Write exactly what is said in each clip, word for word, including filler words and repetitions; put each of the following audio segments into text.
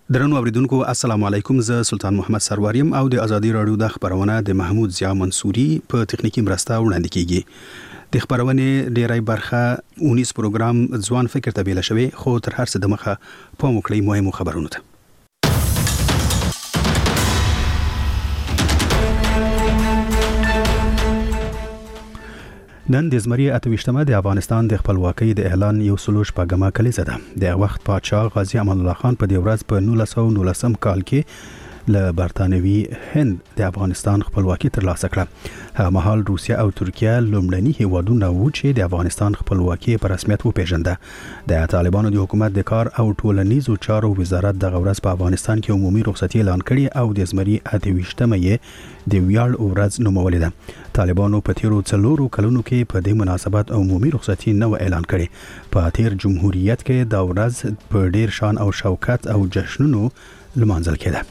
درنو اوریدونکو السلام علیکم. زه سلطان محمد سرواریم او د ازادي رادیو د خبرونه د محمود ضیا منصوري په تخنیکی مرسته وړاندې کیږي. د خبرونه ډیری برخه اونیس پروګرام ځوان فکر ته بیل شوی، خو تر هر څه د مخه په موکلي مهمو خبرونو ته. نن د زمری اتويشتمه د افغانستان د خپلواکۍ د اعلان یو سلوش په ګما کلیزه ده. د وخت پادشاه غازی امان الله خان په د ورځ په نولس سوه نولسم کال کې له برتانوي هند د افغانستان خپلواکي ترلاسه کړه. هغه مهال روسیه او ترکیه لومړني هیوادونه وو چې د افغانستان خپلواکي په رسمیت وپیژنده. د طالبانو د حکومت د کار او ټولنیزو چارو وزارت د غورز په افغانستان کې عمومي رخصتي اعلان کړي او د زمری اتويشتمه یې د ویاړ ورځ نومولې ده. طالبانو په تیرو څلورو کلونو کې په دې مناسبت عمومي رخصتي نو اعلان کړي. په تیر جمهوریت کې دا ورځ په ډیر شان او شوکت او جشنونو لمانځل کېده.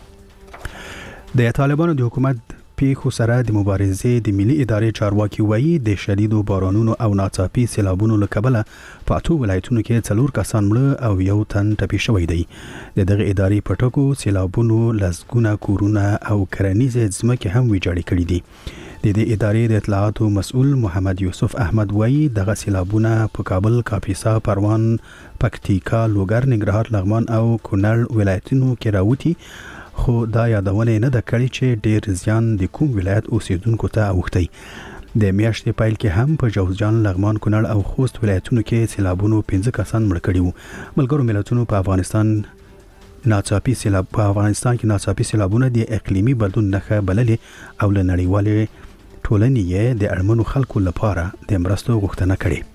د طالبانو د حکومت پیښو سره د مبارزې د ملي ادارې چارواکي وایي د شدیدو بارانونو او ناڅاپي سیلابونو له کبله په اتو ولایتونو کې څلور کسان مړه او یو تن ټپي شوی دی. د دغه ادارې په ټکو سیلابونو لسګونه کورونه او کرنیزې ځمکې هم ویجاړې کړې دي. د دې ادارې د اطلاعاتو مسؤل محمد یوسف احمد وایي دغه سیلابونه په کابل، کاپیسا، پروان، پکتیکا، لوګر، ننګرهار، لغمان او کونړ ولایتونو کې راوتی، خو دا یادونه نه ده کړې چې ډیر زیان د کوم ولایت اوسیدونکو ته اوښتی. د میاشتې پیل کې هم په جوزجان، لغمان، کونړ او خوست ولایتونو کې سیلابونو پنځه کسان مړه کړي وو. ملګرو ملتونو په افغانستان ناڅاپي سیلاب په افغانستان کې ناڅاپي سیلابونه د اقلیمي بدلون نښه بللې او له نړیوالې ټولنې د اړمنو خلکو لپاره د مرستو غوښتنه کړې.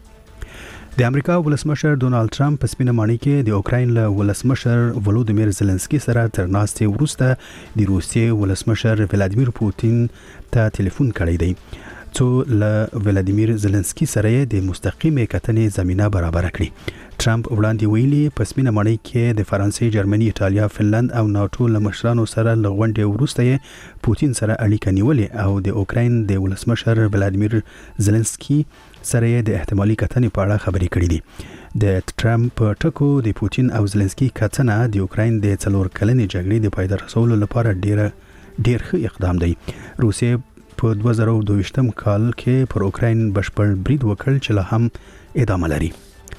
د امریکا ولسمشر ډونالد ټرمپ په سپینه ماڼۍ کې د اوکراین له ولسمشر ولودیمیر زيلنسکي سره تر ناستې وروسته د روسیې ولسمشر ولادیمیر پوتین ته ټلیفون کړی دی، څو له ولادیمیر زيلنسکي سره د مستقیمې کتنې زمينه برابر کړي. ټرمپ وړاندې ویلي په سپینه ماڼۍ کې د فرانسې، جرمني، ایټالیا، فنلند او ناتو له مشرانو سره له غونډې وروسته یې پوتین سره اړیکه نیولې او د اوکراین د ولسمشر ولادیمیر زيلنسکي سره د احتمالي کتنې په اړه خبرې کړې دي. د ټرمپ په ټکو د پوتین او زيلنسکي کتنه د اوکراین د څلور کلنې جګړې د پای ته رسولو لپاره ډیر ډیر ښه اقدام دی. روسیې په دوه زره او دوه ویشتم کال کې پر اوکراین بشپړ برید وکړ چې لا هم ادامه لري.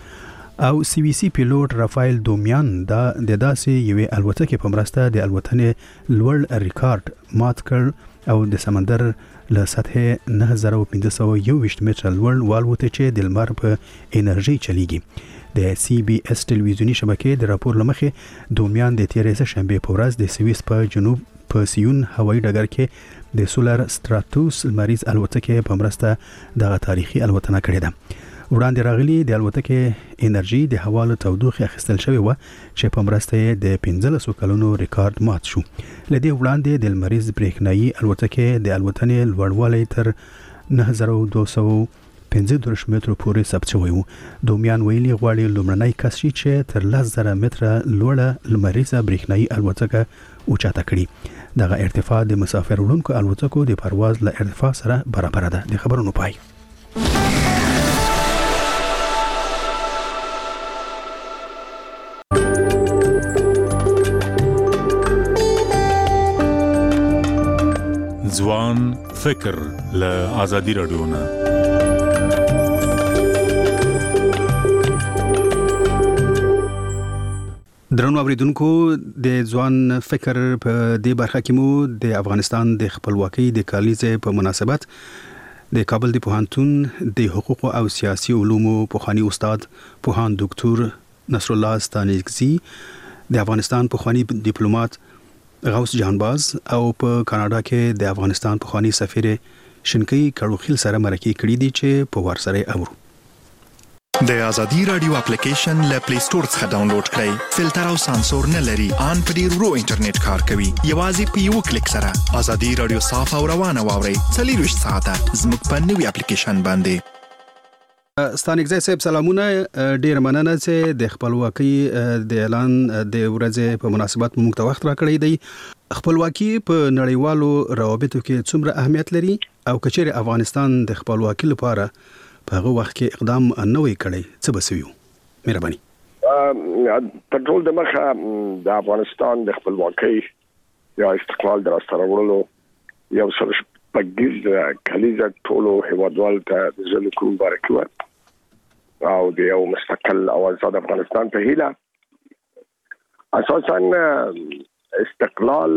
او سی وی سی پیلوټ رافایل دومیان دا د داسې یوې الوتکې په مرسته د الوتنې لوړ ریکارډ مات کړ او د سمندر له سطح نه زره پنځه سوه یو ویشت متره لوړ والوته چې د لمر په انرژي چلیږي. د سی بي اس ټلویزیونی شبکې د راپور لمخې دومیان د تیرې شنبه په ورځ د سویس په جنوب په سیون هوایي ډګر کې د سولر ستراتوس لمریز الوتکې په مرسته دغه تاریخي الوتنه کړې ده. وړاندې راغلي د الوتکې انرژي د هوا له تودوخې اخیستل شوې وه چې په مرسته یې د پنځلسو کلونو ریکارډ مات شو. له دې وړاندې د لمریز برېښنایي الوتکې د الوتنې لوړوالی تر نه زره دوه سوه پنځه دېرش مترو پورې ثبت شوی و. دومیان ویلي غواړي لومړنی کس شي چې تر لس زره متره لوړه لمریزه برېښنایي الوتکه اوچاته کړي. دغه ارتفاع د مسافر وړونکو الوتکو د پرواز له ارتفاع سره برابر ده. د خبرونو پای. ځوان فکر له ازادي رادیو نه. درنو اوریدونکو د ځوان فکر په دې برخه کې مو د افغانستان د خپلواکۍ د کالیزې په مناسبت د کابل د پوهنتون د حقوق او سیاسي علومو پوهانی استاد پوهان ډاکټر نصر الله ستانکزي، د افغانستان پوهانی ډیپلوماټ غوث جهانباز او په کاناډا کې د افغانستان پوهانی سفیر شنکی کړوخیل سره مرکه کړې دي چې په ورسره اورو. د ازادي رادیو اپلیکیشن له پلی سٹور څخه ډاونلوډ کړئ. فلټر او سانسور نه لري، ان په ډیر ورو انټرنیټ کار کوي. یوازې په یو کلیک سره ازادي رادیو صاف او روانه واورئ. څلورویشت ساعته زموږ په نوي اپلیکیشن باندې. ستانکزی صاحب سلامونه. ډیر مننه چې د خپلواکۍ د اعلان د ورځې په مناسبت موږ ته وخت راکړی دی. خپلواکي په نړیوالو روابطو کې څومره اهمیت لري او کچېر افغانستان د خپلواکۍ لپاره په هغه وخت کې اقدام نه وی کړی څه بسوي؟ مهرباني. په ټول د مخه د افغانستان د خپلواکۍ یا استقلال دراسته راوړلو یو څه پګیز کلیزه ټولو هیوادوالو ته د زلو کوم مبارکي ورکړه او د یو مستقل او آزاد افغانستان په هیله اساساً استقلال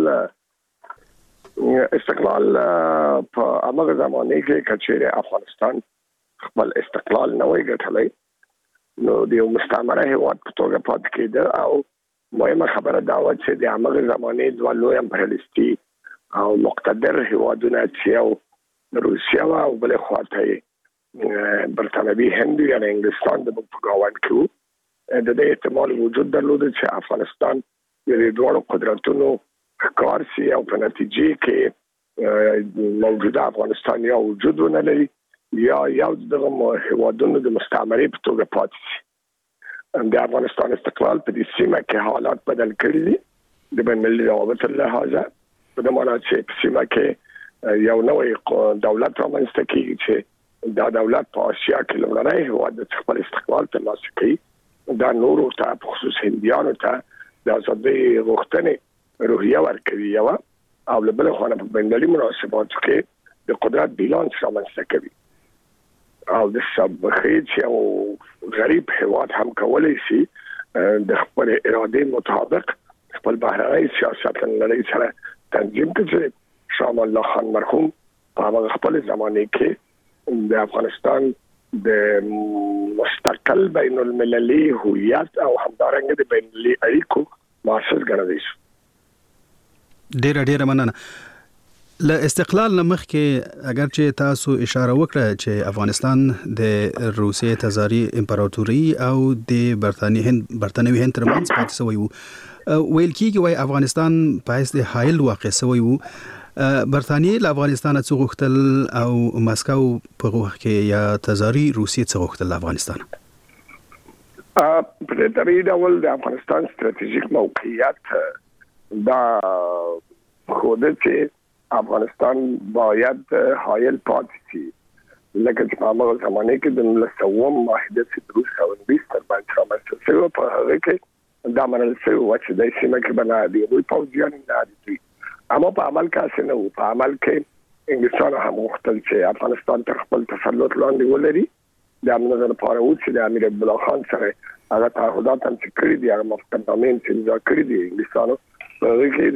استقلال په هغه زمانه کې کچېره افغانستان خپل استقلال نه وی ګټلای نو د یو مستعمره هیواد په توګه پاتې کېده او مهمه خبره دا و چې د هغه زمانه د لوی امپریالیستي او مقتدر هیوادونه چې روسیا او بل خواته برتانوي هند یا انګلستان د په ګاوند کې د دې احتمال وجود درلود چې افغانستان د دوه قدرتونو کار سي او په نتیجه کې موجوده افغانستان یا وجود نه لري یا یو د هیوادونو د مستعمره په توګه پاتې شي د افغانستان استقلال په دې سیمه کې حالات بدل کړي دي د بین المللي روابط له لحاظه په دې معنی چې په سیمه کې یو نوې دولت رامنځته کیږي چې دا دولت په آسیا کې لومړنی هیواد د خپل استقلال ترلاسه کوي دا نورو ته په خصوص هندیانو ته د ازادۍ غوښتنې روحیه ورکوي یو او له بل خوا په بین‌المللي مناسباتو کې د قدرت بیلانس رامنځته کوي او د سبخیج او غریب هیواد هم کولای شي د خپل اراده مطابق خپل بهرنی سیاست لري سره تنظیم کړي شاه الله خان مرحوم په خپل زمانه کې د افغانستان د مستقل بین المللي هویت او همدارنګه د بین المللي اړیکو مؤسس ګڼل شي. ډیر ډیر مننه. له استقلال نمخ کې اگر چې تاسو اشاره وکړه چې افغانستان د روسیې تزاري امپراتوري او د برتانیې هند برتانوي هند ترمنځ پاتې شوی وو ویل کېږي وای افغانستان په هیڅ د حایل واقع شوی وو برتانیې له افغانستان څخه غوښتل او مسکو په وخت کې یا تزاري روسیې څخه غوښتل افغانستان په دې طریقه ډول د افغانستان ستراتیژیک موقعیت دا خوده چې افغانستان باید حایل پاتې شي لکه چې په هغه زمانه کې د نولسم معاهده چې روس او انګلیس ترمنځ رامنځته شوه په هغه کې دا منل شوی چې د سیمه کې بنا دی دوی پوځیان نه دي اما په عمل کې څه نه وو په عمل کې انګلیسانو هم غوښتل چې افغانستان تر خپل تسلط لاندې ولري د امنیت لپاره و چې د امیر عبدالله خان سره هغه تعهدات هم چې کړی دي هغه مفترضامین چې امضا کړی دي انګلیسانو هغه کې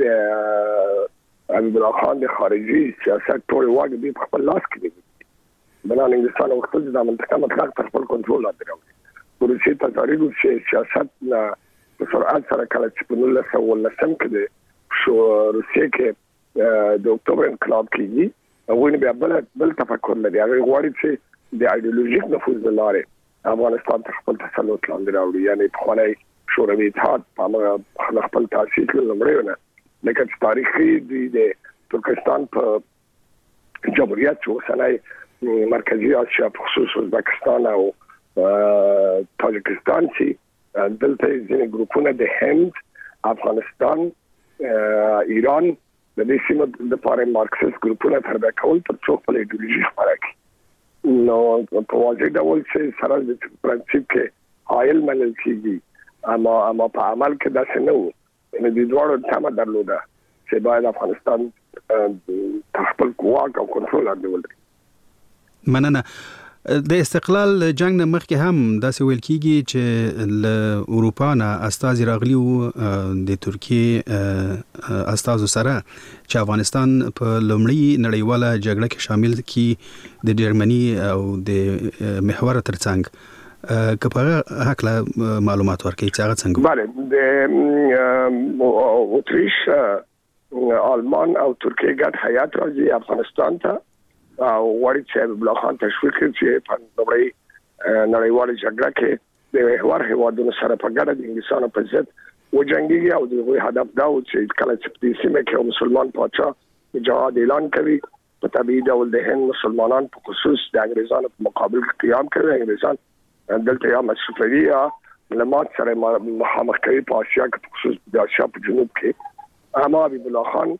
د امیر عبدالله خان د خارجي سیاست ټول واګ دی په خپل لاس کې دي بنا انګلیسانو وختل چې د منطقه مطلق تر خپل کنټرول لاندې راوړي روسي تزاري روسي سیاست نه په سرعت سره کله چې په نولسم ولسم کې شو روسیې کې د اکتوبر انقلاب کېږي هغوی بیا بل بل تفکر لري هغه غواړي چې د ایډیولوژیک نفوذ له لارې افغانستان تر خپل تسلط لاندې راوړي یعنې پخوانی شوروي اتحاد په خپل تاسیس له لومړیو نه لکه چې تاریخي دوی د ترکستان په جمهوریت چې اوسنی مرکزي اسیا په خصوص ازبکستان او تاجکستان چې دلته ځینې ګروپونه د هند افغانستان ایران د دې سیمه د لپاره مارکسیست ګروپونه تربیه کول تر څو خپل ایډیولوژي خپاره کړي نو په واضح ډول چې سره د پرنسيپ کې حایل منل کېږي اما اما په عمل کې داسې نه وو نو د دوړو تمه درلوده چې باید افغانستان خپل قوت او کنټرول لاندې ولري. مننه. د استقلال جنگ نه مخکې هم داسې ویل کېږي چې له اروپا نه استازي راغلي وو د ترکیې استازو سره چې افغانستان په لومړۍ نړیواله جګړه کې شامل کړي د جرمني او د محور ترڅنګ که په هغه حقله معلومات ورکړي چې هغه څنګه بله د اتریش آلمان او ترکیه ګډ هیات راځي افغانستان ته او وړي چې عبدالله خان تشویق کړي چې په لومړۍ نړیواله جګړه کې د محور هیوادونو سره په ګډه د انګلیسانو په ضد وجنګيږي او د هغوی هدف دا و چې کله چې په سیمه کې مسلمان پاچا جهاد اعلان کوي په طبيعي ډول د هند مسلمانان په خصوص د انګریزانو په مقابل کې قیام کوي انګریزان دلته یا مشرفیه لمات سره مخامخ کوي په آسیا کې په خصوص د آسیا په جنوب کې اما عبدالله خان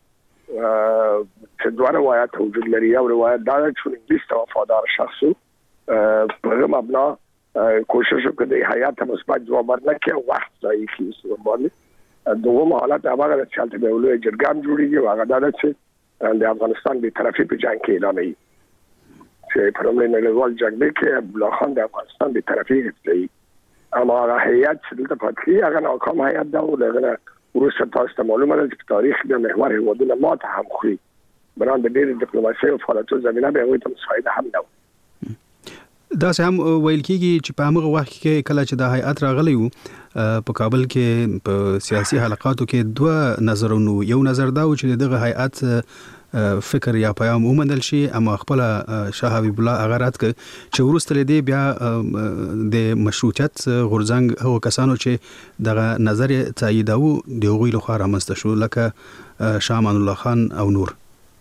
چې دوه روایت وجود لري یو روایت دا چې انګلیس ته وفادار شخص په هغه مبنا کوشش وکړي د حیات مثبت جواب ورنکړي وخت ځای کې باندې دوه حالت هغه چې حالت به ولې جرګام جوړیږي هغه دا چې د افغانستان به طرفي په جنگ کې اعلان کړي چې په لومړي نړیوال جنگ کې عبدالله خان د افغانستان به طرفي کړي اما هغه هیئت چې دلته پاتې هغه ناکام هیئت دا ولغه وروسته تاسو ته معلومه ده چې تاریخ د محور هیوادونو ماته هم خوري بران د ډېر ډیپلوماسي او فعالیتونو زمينه به وي ته مساعده هم ده دا سم ویل کیږي چې په هغه وخت کې کله چې د هیئت راغلی وو په کابل کې په سیاسي حلقاتو کې دوه نظرونه یو نظر دا و چې دغه هیئت فکر یا پیام ومنل شي اما خپل شاه حبیب الله هغه رات ک چې ورسته لدی بیا د مشروطیت غورځنګ هغه کسانو چې دغه نظر تاییداو دغه لخوا رامسته شو لکه شاه امان الله خان او نور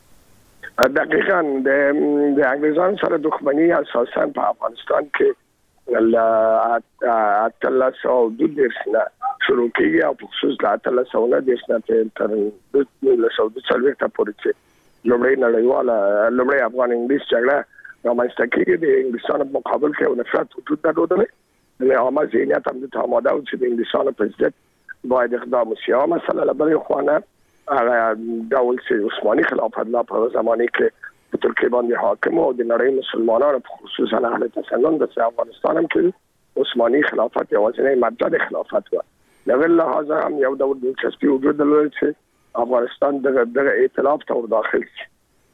دقیقاً د د انګریزانو سره دښمنی اساساً په افغانستان کې ل اتلس او د درسنه شروع کیږي او په خصوص د اتلس او د درسنه تر د لسو د څلوېښت پورې چې لومړی نړیواله لومړی افغان انګلیس جګړه رامنځته کیږي د انګلیسانو په مقابل کې نفرت وجود درلودل د عامه ذهنیت هم د آماده او چې د انګلیسانو په ضد باید اقدام وشي او مثلا لبري خوانه هغه ډول چې عثماني خلافت لا په زمانه کې په ترکیه باندې حاکم او د نړۍ مسلمانانو په خصوصا اهل تسنن د افغانستان هم کې عثماني خلافت یوازینی مرجع د خلافت و لغه لحاظه هم یو ډول دلچسپي وجود درلود چې افغانستان دغه دغه ائتلاف ته داخل شي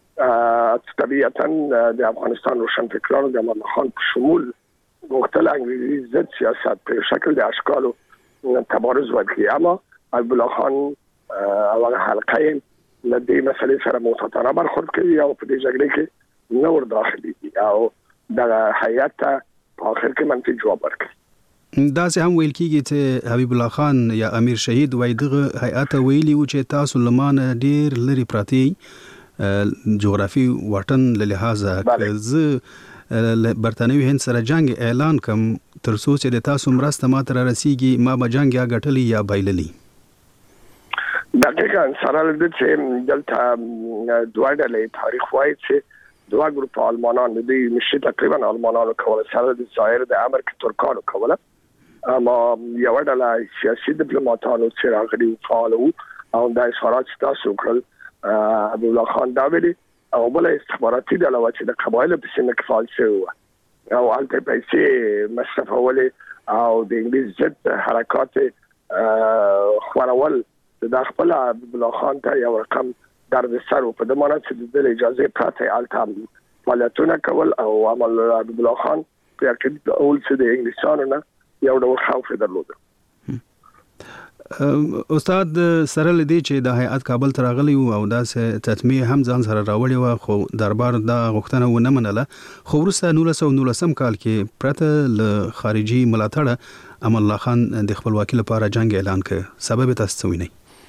طبيعتا د افغانستان روشنفکرانو د امان خان په شمول غوښتل انګریزي ضد سیاست په شکل د اشکالو تبارز وکړي اما عبدالله خان او هغه حلقه د دې مسلې سره متطابق برخورد کوي او په دې جګړه کې نور داخلي او د هیئت په اخر کې منفي جواب ورکړي دا سه هم ویل کیږي چې حبیب الله خان یا امیر شهید وای دغه هیئت ویلی و چې تاسو لمانه ډیر لري پراتی جغرافي واټن له لحاظه ز برتانوي هند سره جنگ اعلان کوم ترڅو چې د تاسو مرسته ماته رسیږي ما به جنگ یا غټلی یا بایللی دقیقاً سره د چې دلته دوه ډلې تاریخ وایي چې دوه ګروپ آلمانان د مشي تقریبا آلمانانو کوله سره د ظاهر د امر کې ترکانو کوله اما یو ډله سیاسي ډیپلوماټانو چې راغلي فعال وو او د اظهارات تاسو کړل عبد الله خان دا ویلي او بل استخباراتي ډله چې د قبایل په سینه کې فعال شو او البته پیسې مصرفولې او د انګلیس ضد حرکات خورول دا خپل عبد الله خان ته یو رقم درد سر په دمانه چې د اجازه پراته التام فعالیتونه کول او عمل عبد الله خان په کې اول څه د انګلیسانو نه یو ډول خوف درلود استاد سره لدی چې د هیئت کابل ته راغلی او داسې تطمیع هم ځان سره راوړی و خو دربار دا غوښتنه ونه منله خو ورسته نولس سوه نولسم کال کې پرته ل خارجي ملاتړ امان الله خان د خپلواکۍ لپاره جنگ اعلان کړ سبب تاسو وینئ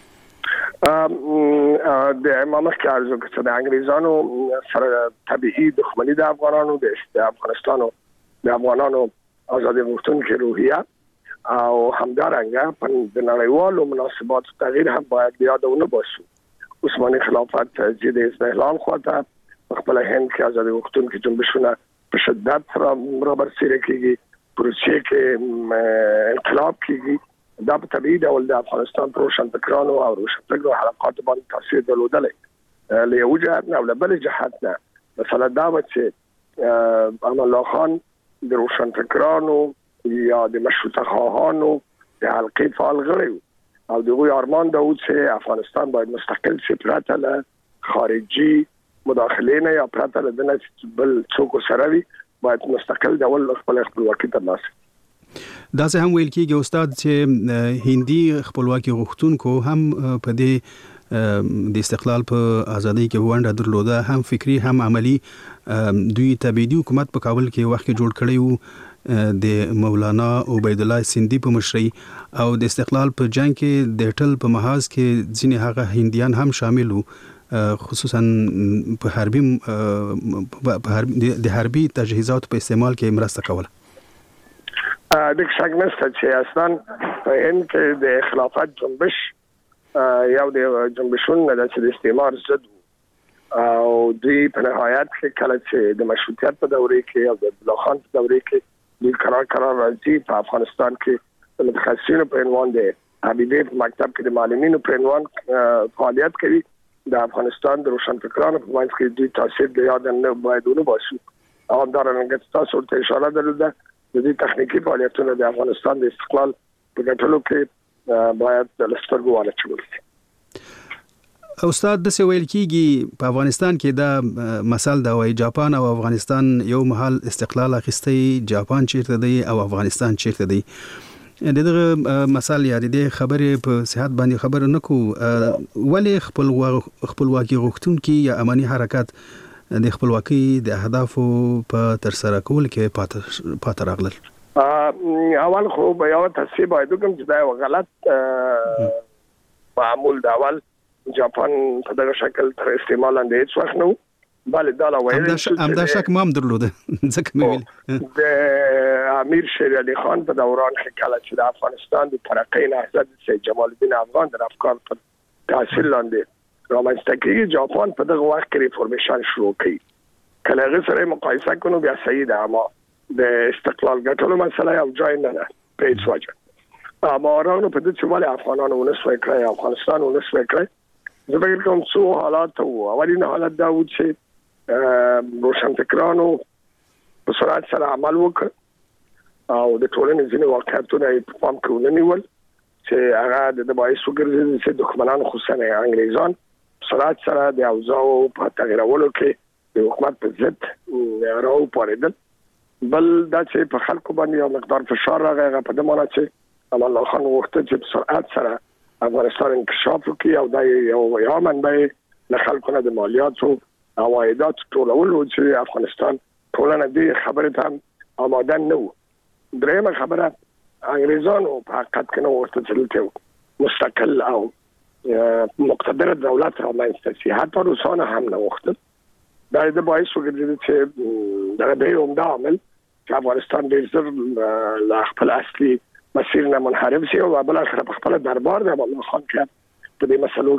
د امامت کې ارزو چې د انګریزانو سره طبيعي دښمنۍ د افغانانو د افغانستانو د افغانانو ازادي غوښتونکو روحیه او همدارنګه په د نړیوالو مناسباتو تغییر هم باید یادونه باسو عثماني خلافت چې د استقلال خواته خپل هند کې ازادي غوښتونکو جنبشونه په شدت را برسېره کیږي پروسې کې انقلاب کیږي دا په طبيعي ډول د افغانستان روشنفکرانو او روشنفکرو حرکات باندې تاثیر درلودلی له یو جهت نه او له بل جهت نه مثلا دا چې امان الله خان د روشنفکرانو یا د مشروطه خواهانو د حلقې فعال غړي او دغه ارمان دا و چې افغانستان باید مستقل شي پرته له خارجي مداخله نه یا پرته له دنه بل څوک سره وي باید مستقل ډول خپل خپلواکي ترلاسه دا څه هم ویل کېږي استاد چې هندي خپلواکي غوښتونکو هم په دې د استقلال په ازادۍ کې ونډه درلوده هم فکری هم عملی دوی تبعیدي حکومت په کابل کې وخت جوړ کړی وو د مولانا عبید الله سیندی په مشرۍ او د استقلال په جنگ کې د ټل په محاذ کې ځینې هغه هندیان هم شامل وو خصوصا په حربي د حربي تجهیزات په استعمال کې مرسته کوله د څنګه چې اصلا په ان کې د خلافت جنبش یو د جنبشونو د استعمار ضد او دوی په نهایت کې کله چې د مشروطیت په دورې کې او د عبدالله خان په دورې کې د قرار قرار راځي په افغانستان کې د متخصصینو په عنوان دی حبیبي په مکتب کې د معلمینو په عنوان فعالیت کوي د افغانستان د روشنفکرانو په منځ کې د تاثیر د یاد نه باید ونه باسو او همدارنګه تاسو ته اشاره درلوده د دې تخنیکی فعالیتونو د افغانستان د استقلال په ګټلو کې باید د لسترګو واچول شي. استاد د سویل کیږي په افغانستان کې دا مثال دا وای جاپان او افغانستان یو محل استقلال اخیستی، جاپان چیرته دی او افغانستان چیرته دی. دغه مثال یا د خبرې په صحت باندې خبر نه کو ولی خپل خپلواکي غوښتونکي یا امني حرکت د خپلواکي د اهدافو په تر سره کول کې پاتې راغلل. اول خو به یو تصحیح باید وکړم چې دا یو غلط معمول د اول جاپان په دغه شکل تر استعمال اندې هیڅ وخت نه بل دا لا وایي هم دا شک مام درلوده ځکه مې ویل د امیر شیر علي خان په دوران کې کله چې د افغانستان د ترقۍ نهضت سید جمال الدین افغان د افکار په تاثیر لاندې رامنځته کېږي جاپان په دغه وخت کې ریفورمیشن شروع کړي کله هغه سره مقایسه کړو بیا صحیح ده اما د استقلال ګټلو مسله یو ځای نه ده په هیڅ وجه اما راونو په دې چې ولې افغانانو ونسوي کړی افغانستان ونسوي کړی زه فکر کوم څو حالات وو. اولین حالت دا و چې روشنفکرانو په سرعت سره عمل وکړ او د ټولنې ځینې واقعیتونه په پام کې ونیول چې هغه د باعث وګرځي چې دښمنان خصوصا انګریزان سرعت سره د اوضاع په تغیرولو کې د حکومت په ضد راو پاریدل. بل دا چې په خلکو باندې یو مقدار فشار راغی هغه په دې معنی چې امان الله خان وغوښتل چې په سرعت سره افغانستان انکشاف وکړي او دا یو یو منبع له خلکو نه د مالیاتو او عایدات ټولول چې افغانستان ټولنه دې خبره ته آماده نه و. درېمه خبره انګریزانو په حقیقت کې نو ورته چې مستقل او مقتدر دولت رامنځته شي حتی روسانه هم نه وغوښتل. دا د باعث وګرځي چې دا به عمده عامل چې افغانستان ډېر زر له خپل اصلي مسیر نه منحرف شي او بل اخر په خپل دربار د الله خان کې په دې مسلو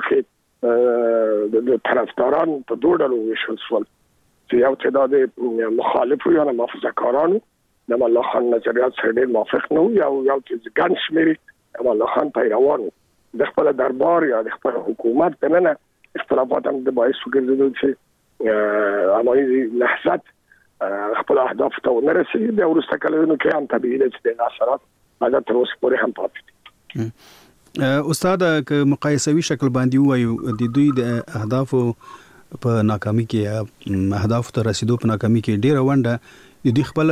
کې د طرفداران په دوه ډلو ویشل شول چې یو تعداد مخالف یا محافظه‌کارانو د الله خان نظریات سره ډېر موافق نه وو او یو چې ګڼ شمېر د الله خان پیروانو د خپل دربار یا د خپل حکومت دننه اختلافات هم د باعث وګرځېدل چې عملي نهضت خپل اهداف ته ورسېږي د ورسته کلونو کې هم طبيعي ده چې د اثرات هغه تر اوسه پورې هم پاتې دي. استاد که مقایسوي شکل باندې وایو د دوی د اهدافو په ناکامي کې اهداف ته رسیدو په ناکامي کې ډېر ونده د دوی خپل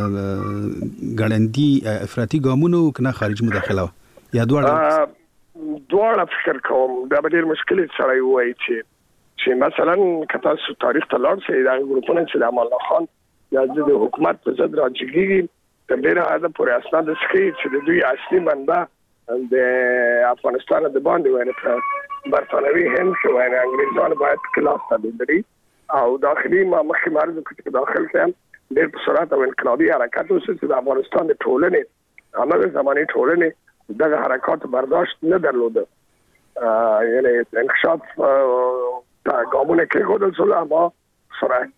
ګړندي افراطي ګامونو کنه خارج مداخله یا دواړه دواړه فکر کوم دا به ډېر مشکل سره وایي چې چې مثلا کته سو تاریخ ته لاړ شي دا ګروپونه چې د الله خان یا د حکومت په ضد راځي تر ډیره حد پورې اسناد سکي چې د دوی اصلي منبع د افغانستان د باندې ونه په برتانوي هند کې ونه انګریزانو باید کلاس تدبیري او داخلي ما مخکې مرز کې داخل کړم ډېر په سرعت او انقلابي حرکت وشو چې د افغانستان د ټولنې هغه زماني ټولنې دغه حرکات برداشت نه درلوده یعنی انکشاف تا ګامونه کې غوډل سول اما سرعت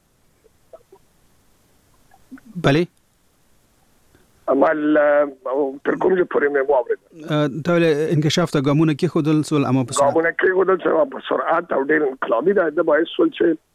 بله عمل تر کومه پورې مې واورید ته انکشاف ته ګامونه کې خودل سول اما په سرعت ګامونه کې خودل سول په سرعت او ډېر انقلابي د باعث سول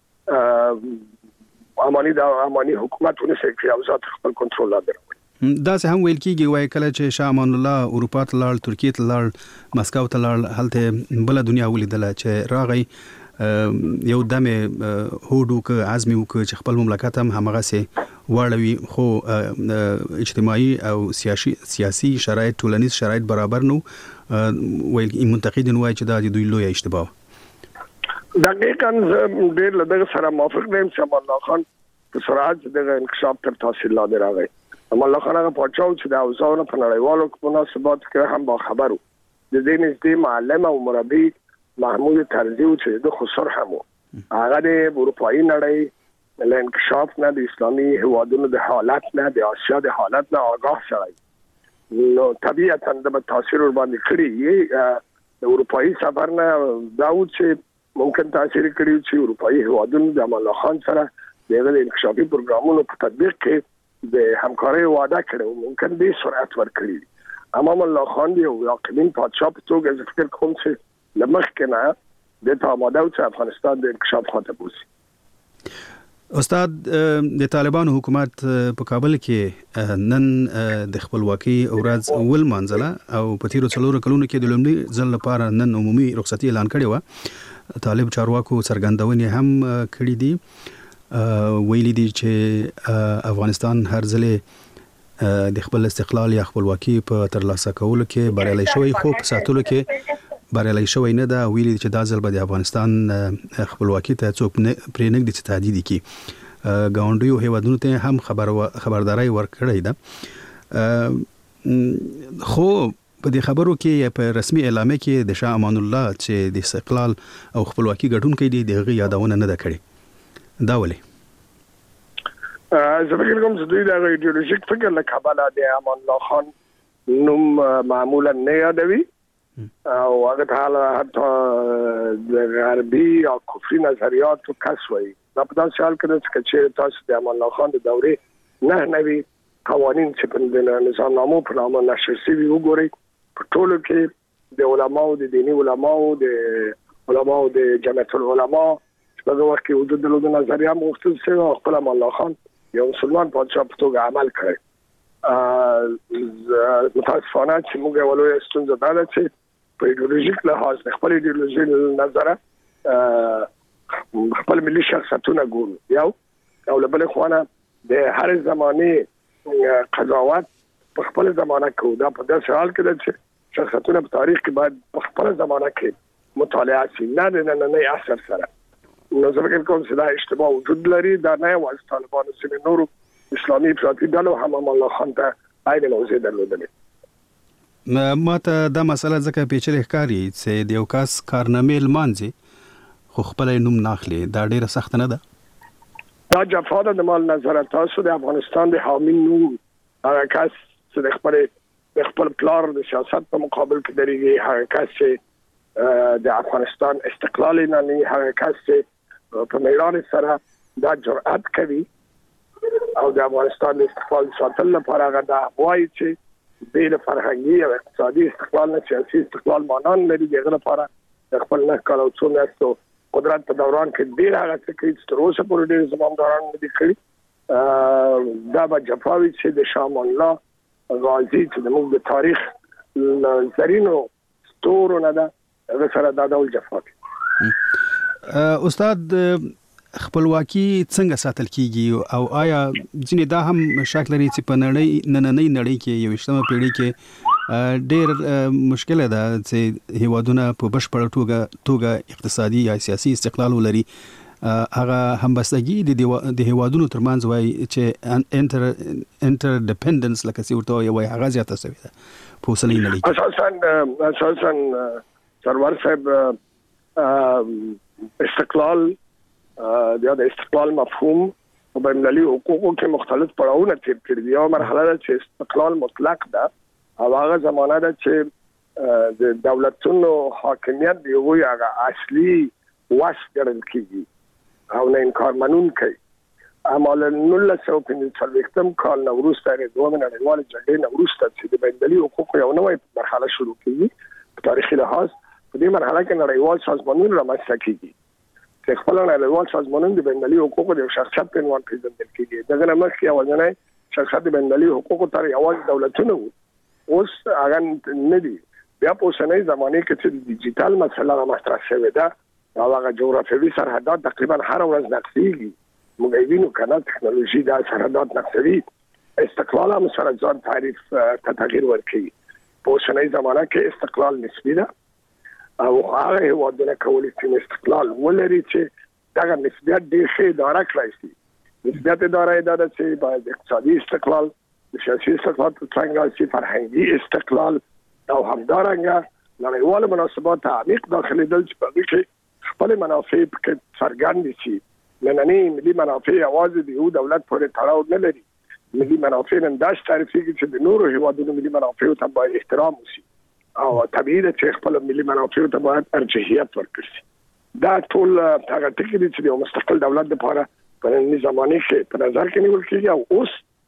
چې اماني د اماني حکومتونه سره او ذات خپل کنټرول لاندې دا څه هم ویل کیږي وای کله چې شاه امان الله اروپا ته لاړ ترکیه ته لاړ مسکو ته لاړ هلته بل دنیا ولیدله چې راغی یو دمه هوډو ک عزم وک چې خپل مملکت هم همغه سي واړوي خو اجتماعي او سیاسي سیاسي شرایط ټولنیز شرایط برابر نو ویل منتقدین وای چې دا د دوی لوی اشتباه دقیقاً ډېر لږ سره موافق دي چې امان الله خان په سرعت د انکشاف تر تحصیل لاندې راغی. امان الله خان هغه پاتاو چې د اوزارو په نړیوالو مناسبات کې هم با خبرو د دې نږدې معلم او مربي محمود طرزي چې د خسر همو هغه د اروپאי نړۍ له انکشاف نه د اسلامي هوادونو د حالت نه د آسیا د حالت نه آگاه شوی نو طبيعتاً د تاثیر ور باندې کړی د اروپאי سفر نه داوود چې ممکن تاثیر کړی چې اروپאי هوادونو د امان الله خان سره دغه انکشافي پروګرامونو په تطبیق کې د همکارۍ وعده کړو ممکن به سرعت ورکړي امام الله خان دی او یقین پادشاه په توګه فکر کوم چې لمخ کنه د تاماده او افغانستان د انکشاف خاطر بوسي. استاد د طالبانو حکومت په کابل کې نن د خپلواکۍ ورځ ول منځله او په تیرو څلورو کلونو کې د لومړي ځل لپاره نن عمومي رخصتي اعلان کړې و. طالب چارواکو څرګندونې هم کړې دي ویلي دي چې افغانستان هر ځل د خپل استقلال یا خپلواکۍ په ترلاسه کولو کې بریالي شوی خو په ساتلو کې بریالي شوی نه ده. ویلي چې دا ځل به د افغانستان خپلواکۍ ته څوک پرې نږدې چې تهدید کړي. ګاونډیو هیوادونو ته هم خبر خبرداري ورکړې ده خو په دې خبرو کې په رسمي اعلامیه کې د شاه امان الله چې د استقلال او خپلواکۍ ګډونکي دي دغه یادونه نه ده کړې. دا ولې؟ زه فکر کوم چې دوی د ایډیولوژیک فکر له کبله د امان الله خان نوم معمولا نه یادوي او هغه ته حتی د غربي او کفري نظریاتو کس وایي. دا په داسې حال کې چې تاسو د امان الله خان د دورې نه نوي قوانین چې په نظام نامو په نامه نشر شوي وګورئ په ټولو کې د علماو د دیني علماو د علماو د جمعیت العلماء په هغه وخت کې وجود درلود نظریه مختلف شوی او خپل امان الله خان یو مسلمان پادشاه په توګه عمل کړی. متاسفانه چې موږ ولوي ستونزه ده چې په ایډیولوژیک لحاظ خپل ایډیولوژي نظر خپل ملي شخصیتونه ګورو یو او له بل خوانه د هر زمانه قضاوت په خپل زمانه کې دا په داسې حال کې چې شخصیتونه په تاریخ کې باید په خپل زمانه کې مطالعه شي نه نه نه نه اثر سره. نو زه فکر کوم چې دا اشتباه وجود لري. دا نه یوازې طالبانو چې نورو اسلامي افراطي ډلو هم الله خان ته عین موضوع درلودلې. ما ته دا مسله ځکه پیچلې ښکاري چې د یو کس کارنامې لمانځي خو خپل نوم ناخلي. دا ډیره سخت نه ده؟ دا جفا ده د مال نظر تاسو د افغانستان د حامل نوم هغه کس چې د خپل د خپل پلار د سیاست په مقابل کې درېږي، هغه کس چې د افغانستان استقلال نه نه هغه کس چې په میدان سره دا جرأت کوي او د افغانستان د استقلال ساتل لپاره هغه دا وایي چې بیل فرهنګي او اقتصادي استقلال نه سیاسي استقلال معنی لري. دغه لپاره د خپل نه کال او څو میاشتو قدرت په دوران کې ډیر هغه څه کوي چې تر اوسه پورې ډیر زمامداران نه دي کړي. دا به جفاوي چې د شاه امان الله غازي چې د موږ د تاریخ زرینو ستورو نه ده هغه سره دا ډول جفا کوي. استاد خپلواکي څنګه ساتل کیږي او آیا ځینې دا هم شک لري چې په نړۍ نننۍ نړۍ کې یویشتمه پیړۍ کې ډېر مشکل ده چې هیوادونه په بشپړ توګه توګه اقتصادي یا سیاسي استقلال ولري؟ هغه همبستګي د هیوادونو ترمنځ وایي چې انټر انټر ډیپندنس لکه څه ورته وایي هغه زیاته شوې ده په اوسنۍ نړۍ کې. اساساً اساساً سرور صاحب استقلال د استقلال مفهوم په بین‌المللي حقوقو کې مختلف پړاوونه تیر کړي دي. یو مرحله ده چې استقلال مطلق ده او هغه زمانه ده چې د دولتونو حاکمیت دی وی هغه اصلي واس ګڼل کیږي او نه انکار منونکی. اما له نولس سوه پنځه څلوېښتم کال نه وروسته د دویمې نړیوالې جګړې نه وروسته چې د بین‌المللي حقوقو یو نوی مرحله شروع کیږي په تاریخي لحاظ په دې مرحله کې نړیوال سازمانونه رامنځته کیږي چې خپل نړیوال سازمانونه د بین‌المللي حقوقو د شخصیت په عنوان پیژندل کیږي. دغه نه مخکې اولنۍ شخصیت د بین‌المللي حقوقو تر یوازې دولتونه وو، اوس هغه نه دي. بیا په اوسنۍ زمانه کې چې د ډیجیټل مسله مطرح شوې ده او هغه جغرافیوي سرحدات تقریبا هر ورځ نقصېږي. موږ وینو کنه ټکنالوژي دا سرحدات نقصوي. استقلال هم سره ځان تعریف ته تغییر ورکوي. په اوسنۍ زمانه کې استقلال نسبي ده او هغه هیوادونه کولی چې استقلال ولري چې دا نسبیت ډېر ښه اداره کړی شي. نسبیت اداره اداره چې باید اقتصادي استقلال، سیاسي استقلال څنګه شي، فرهنګي استقلال او همدارنګه نړیوال مناسبات عمیق داخليدل چې په دې کې خپل منافع پکې څرګند شي. نننی ملي منافع یوازې د یو دولت پورې تړاو نه لري. ملي منافع نن داش تعریفېږي چې د نورو هیوادونو ملي منافع ته باید احترام وشي او طبیعي ده چې خپل ملي منافع ته باید ارجحیت ورکړي شي. دا ټول هغه ټکي دي چې د مستقل دولت لپاره په نړۍ زمانه کې په نظر کې نیول کېږي او اوس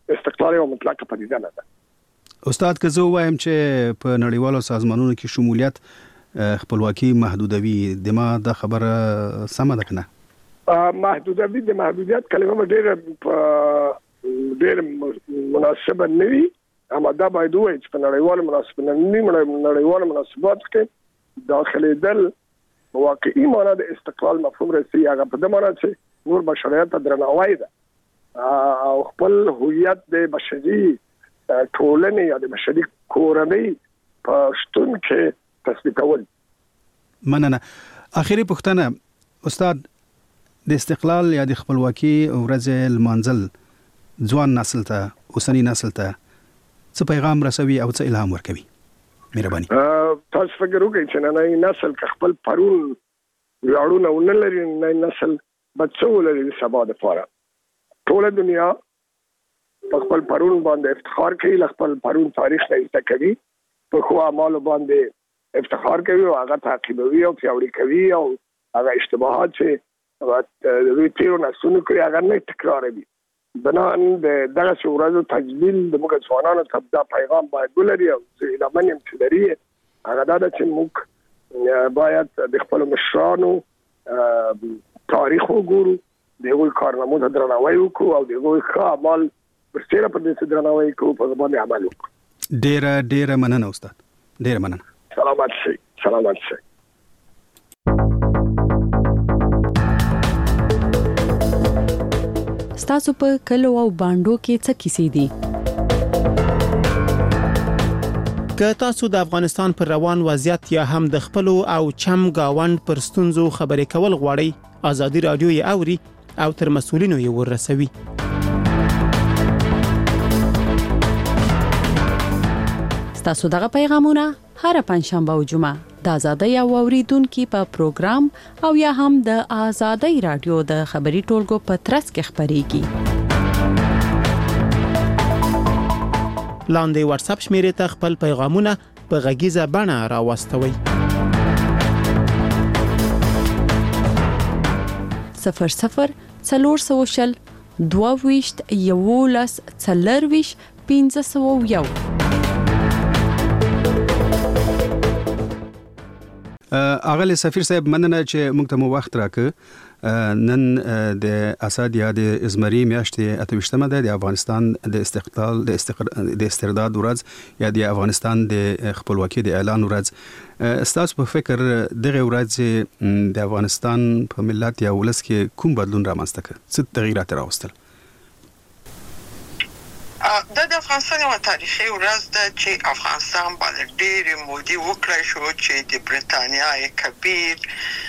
استقلال یو مطلق پدیده نه ده. استاد که زه وایم چې په نړیوالو سازمانونو کې شمولیت خپلواکي محدودوي د ما د خبره سمه ده کنه؟ محدودوي د محدودیت کلمه ډېر ډېر مناسبه نه وي، اما دا باید وایي چې په نړیوالو مناسباتو نړیوالو مناسباتو کې داخلي دل واقعي معنا د استقلال مفهوم رسي هغه په دې معنی چې نور بشریت ته درناوی ده او خپل هویت د بشري ټولنې یا د بشري کورنۍ په شتون کې تثبیتول. مننه. اخیری پوښتنه استاد، د استقلال یا د خپلواکي ورځ المنزل ځوان نسل ته اوسنی نسل ته څه پیغام رسوي او څه الهام ورکوي؟ مهرباني. تاسو فکر وکړئ چې نن نسل خپل پرون ویاړونه ونلري، نن نسل بچو لري سبا د پاره. ټول دنیا په خپل پرون باندې افتخار کوي، خپل پرون تاریخ نه زده کوي، په خو اعمال باندې افتخار کوي او هغه تعقیبوي او پیاوړي کوي او هغه اشتباهات چې د دوی تیرو نسلونو کوي هغه نه تکراروي. بنان د دغه ورځو تجلیل د موږ ځوانانو ته دا پیغام باید ولري او چې لمن هم چې لري هغه دا چې موږ باید د خپل مشرانو تاریخ وګورو، دغه کارنامو ته درناوی وکړو او دغه ښه اعمال ورسره په دې درناوی کوو، په باندې عمل وکړو. ډېر ډېر مننه استاد، ډېر مننه. سلامات شئ. سلامات شئ. ستاسو په کلو او باندو کې څه کیسې دي؟ که تاسو د افغانستان پر روان وضعیت یا هم د خپل او چم گاوند پر ستونزو خبرې کول غواړئ، آزادي رادیو یې اوري او تر مسؤلینو یې ورسوي. تاسو دغه پیغامونه هر پنځشنبه او جمعه د آزادۍ او اوریدونکو په پروګرام او یا هم د آزادۍ رادیو د خبري ټولګو په ترڅ کې خبريږي. لاندې واتس اپ شمیرې ته خپل پیغامونه په غږیزه بڼه راوستوي. صفر صفر څلور سوشل دوه ویشت یولس څلور ویشت پنځه سوه یو. اغلی سفیر صاحب مننه چې موږ ته مو وخت راکړ. نن د اسد یا د ازمري میاشتې اتوشتمه ده د افغانستان د استقلال د استقرار د استرداد ورځ یا د افغانستان د خپلواکۍ د اعلان ورځ. ستاسو په فکر دغه ورځ د افغانستان په ملت یا ولس کې کوم بدلون رامنځته کړ؟ څه تغیرات راوستل؟ دا د افغانستان یو تاریخي ورځ ده چې افغانستان باندې ډېر مودي وکړای شو چې د برتانیا کبیر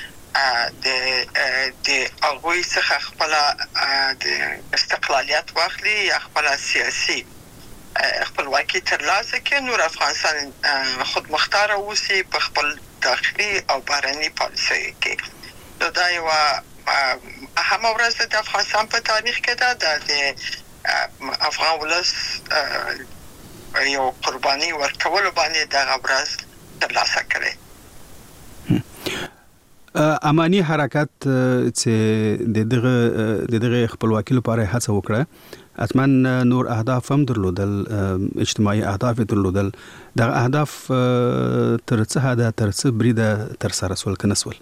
د د هغوی څخه خپل د استقلالیت واخلي یا خپل سیاسي خپلواکي ترلاسه کړي. نور افغانستان خود مختار اوسي په خپل داخلي او بهرني پالیسۍ کې. دا یو اهم ورځ ده د افغانستان په تاریخ کې ده. د افغان ولس یو قرباني ورکول باندې د غبرز ترلاسه کړي. امانی حرکت چې د دغه د دغه خپلواکۍ لپاره هڅه وکړه، اتمن نور اهداف هم درلودل، اجتماعي اهداف درلودل. د اهداف تر څه حد تر څه بریده تر سره سول کنسول؟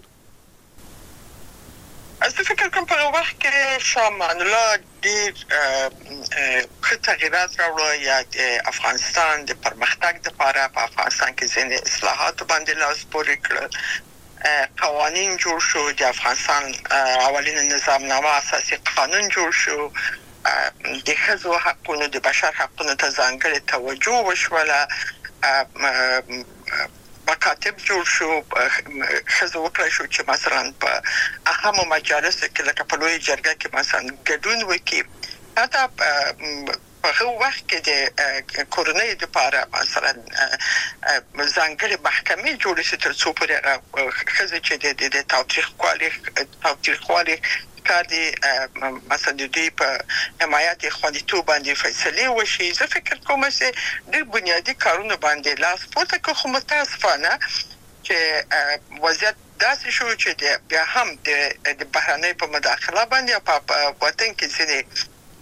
از فکر کوم په وخت کې شامان الله ډېر ښه تغیرات راوړل یا د افغانستان د پرمختګ لپاره په افغانستان کې ځینې اصلاحات باندې لاس پورې کړل. قوانین جوړ شو، د افغانستان اولین نظام نامه اساسي قانون جوړ شو، د ښځو حقونو د بشر حقونو ته ځانګړې توجه وشوله، مکاتب جوړ شو، ښځو وکړای شو چې مثلا په اهمو مجالسو کې لکه په لوی جرګه کې مثلا ګډون وکړي. حتی په هغه وخت کې د کورنۍ لپاره مثلا ځانګړې محکمې جوړې شوې تر څو پورې ښځې چې د تاوتریخوالي تاوتریخوالي کار دي مثلا د دوی په حمایت خوندیتوب باندې فیصله وشي. زه فکر کوم چې ډېر بنیادی کارونه باندې لاس پورته کړو، خو متاسفانه چې وضعیت داسې شو چې بیا هم د بهرنۍ په مداخله باندې په وطن کې ځینې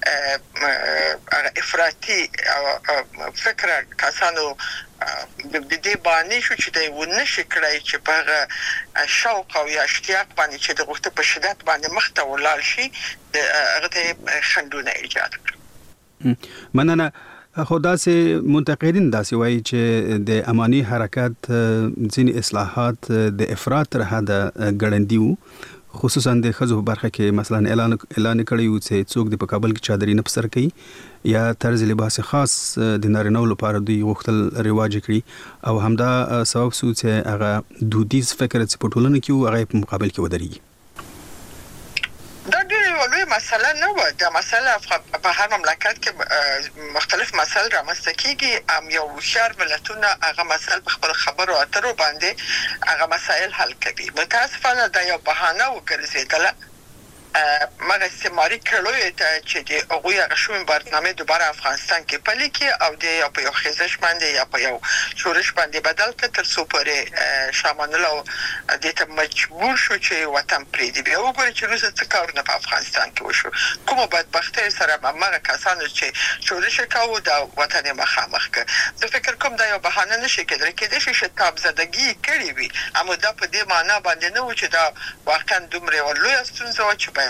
افراطي فکر کسانو د دې باندې شو چې د ونشي کړای چې په شوق او اشتیاق باندې چې د غوښته په شدت باندې مخته ولال شي هغه ته خندونه ایجاد کړي. مننه. خو داسې منتقدین داسې وایي چې د امانی حرکت ځینې اصلاحات د افراط تر حده ګړندي وو، خصوصا د ښځو په برخه کې مثلا اعلان اعلان کړی و چې څوک د په کابل کې چادري نه پسر کوي یا طرز لباس خاص د نارینه لپاره دوی غوښتل رواج کړي او همدا سبب سو چې هغه دودیز فکر چې په ټولنه کې هغه په مقابل کې ودرېږي. دا ډېر لوی مسله نه و. دا مسله په هر مملکت کې مختلف مسایل رامنځته کیږي. ام یو شر ملتونه هغه مسایل په خپل خبرو اترو باندې هغه مسایل حل کوي. متاسفانه دا یو بهانه وګرځیدله مګر استعماري کړلو ته چې د هغوی غشوم برنامه دوباره افغانستان کې پلي کې او د یو په یو خیزش باندې یا په یو شورش باندې بدل کړ تر څو پرې شامان الله د ته مجبور شو چې وطن پرې دی. بیا وګورئ چې روسه څه کارونه په افغانستان کې وشو. کومه بدبختي سره هغه کسانو چې شورش کاوه د وطن مخامخ کړ. زه فکر کوم دا یو بهانه نشي کېدای کېدای شي چې تاب زدگی کړی وي، اما دا په دې معنی باندې نه و چې دا واقعا دومره ولوي ستونزه و چې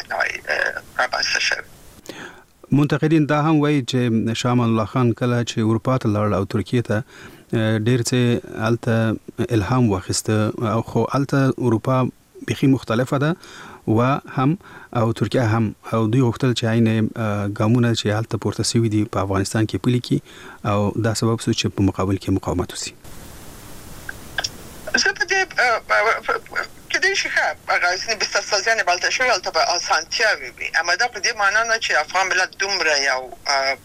منتقدین دا هم وایي چې شامان الله خان کله چې اروپا ته لاړ او ترکیه ته ډېر څه الته الهام واخیسته او خو الته اروپا بخي مختلفه ده و هم او ترکیه هم او دوی غوښتل چې عین ګامونه چې الته پورته سوي دي په افغانستان کې پلي کی او دا سبب سو چې په مقابل کې مقاومت وسی. زه په دې کدی شي هغه ځنې بستسازیان بلته شوی البته به اسانتیا وي، اما دا په دې معنی نه چې افغان ملت دومره یو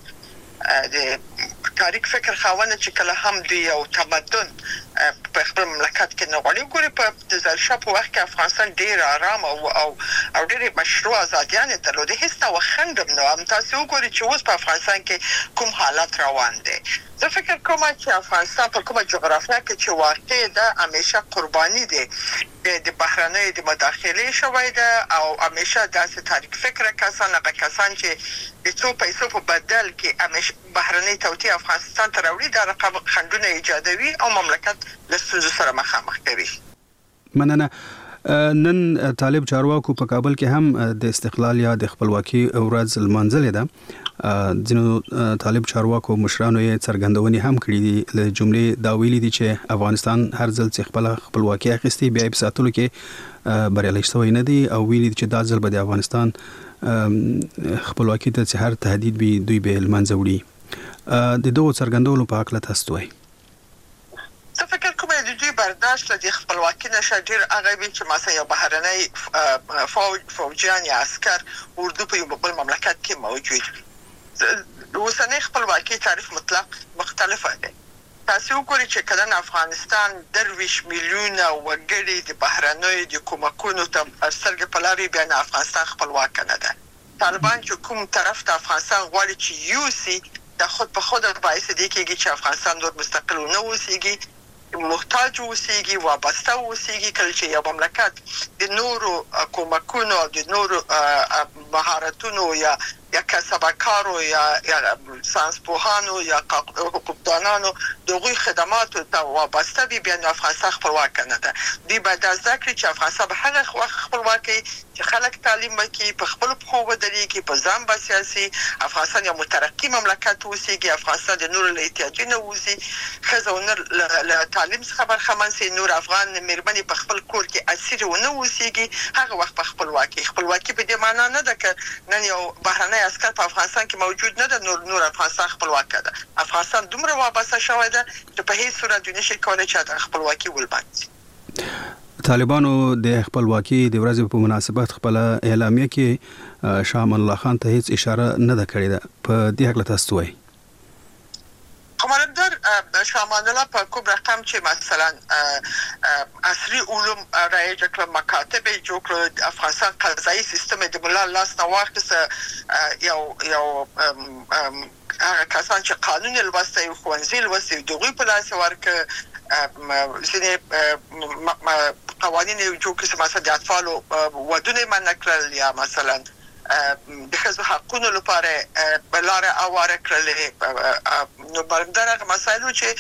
د تاریخ فکر خاونه چې کله هم دی یو تمدن په خپل مملکت کې نه غوړي ګوري په د ځل شپ وخت کې افغانستان ډیر آرام او او او ډیر مشروع ازادیان درلوده. هیڅ تا وخندم نو هم تاسو وګورئ چې اوس په افغانستان کې کوم حالات روان دي. زه فکر کوم چې افغانستان په کومه جغرافیه کې چې واقع ده همیشه قرباني دي د بهرنۍ د مداخله شوی ده او همیشه داسې تاریخ فکر کسان هغه کسان چې د څو پیسو په بدل کې همیشه بهرنۍ توطئه افغانستان ته راوړي دا رقم خندونه ایجادوي او مملکت له ستونزو سره مخامخ کوي. مننه. نن طالب چارواکو په کابل کې هم د استقلال یا د خپلواکي ورځ لمانځلې ده. ځینو طالب چارواکو مشرانو یې څرګندونې هم کړې دي. له جملې دا ویلي دي چې افغانستان هر ځل چې خپل خپلواکي اخیستي بیا په ساتلو کې بریالي شوی نه دي او ویلي دي چې دا ځل به د افغانستان خپلواکي ته چې هر تهدید به دوی به لمانځه وړي. د دغو څرګندولو په حق له تاسو وایي. زه فکر کوم چې دوی برداشت د خپلواکي نشه ډیر هغه وی چې مثلا یو بهرنۍ فوج فوجیان یا عسكر اردو په یو بل مملکت کې موجود وي. د اوسنۍ خپلواکي تعریف مطلق مختلفه ده. تاسو وګورئ چې کله افغانستان درویش میلیونه وګړي د بهرنۍ د کومکونو ته سترګې په لاري بیا افغانستان خپلواک نه ده. طالبان چې کوم طرف ته افغانستان غواړي چې یوسي دا خود په خود باعث دي کېږي چې افغانستان نور مستقل نه اوسېږي، محتاج اوسېږي، وابسته اوسېږي. کله چې یو مملکت د نورو کومکونو د نورو مهارتونو یا یا کسبکارو یا یا سانسپوهانو یا حقوقدانانو دغه خدماتو ته وابسته وي بیا افغانستان خپلواک نه ده. دوی باید ذکر چې افغانستان به هغه وخت خپلواک چې خلک تعلیم وکړي، په خپل پخو ودرېږي، په ځان به سیاسي افغانستان یو مترقي مملکت اوسېږي، افغانستان د نورو له احتیاجي نه وځي، ښځه ونه له تعلیم څخه برخمن سي، نور افغان مېرمنې په خپل کور کې اسیر ونه اوسېږي، هغه وخت په خپلواکي خپلواکي په دې معنی نه ده چې نن یو بهرنۍ عسكر په افغانستان کې موجود نه ده نور نور افغانستان خپلواک ده. افغانستان دومره وابسته شوی ده چې په هیڅ صورت نشي کولای چې د خپلواکي ولباندي. طالبانو د خپلواکي د ورځې په مناسبت خپل اعلامیه کې شامان الله خان ته هیڅ اشاره نه ده کړې ده. په دې حق تاسو وایي. قماندان شامان الله په کوم رقم چې مثلا عصري علوم رایج کړ، مکاتب جوړ کړ، افغانستان قضایي سیستم د مولا لاس نه واخیسته، یو یو هغه کسان چې قانون لوستي او ښوونځي لوستي دغه په لاس ورکړ، ځینې قوانین جوړ کړ چې مثلا د اطفالو ودونه منع کړل یا مثلا د ښځو حقوقو لپاره بلاره اواره کړل نو بلندره مسایلو چې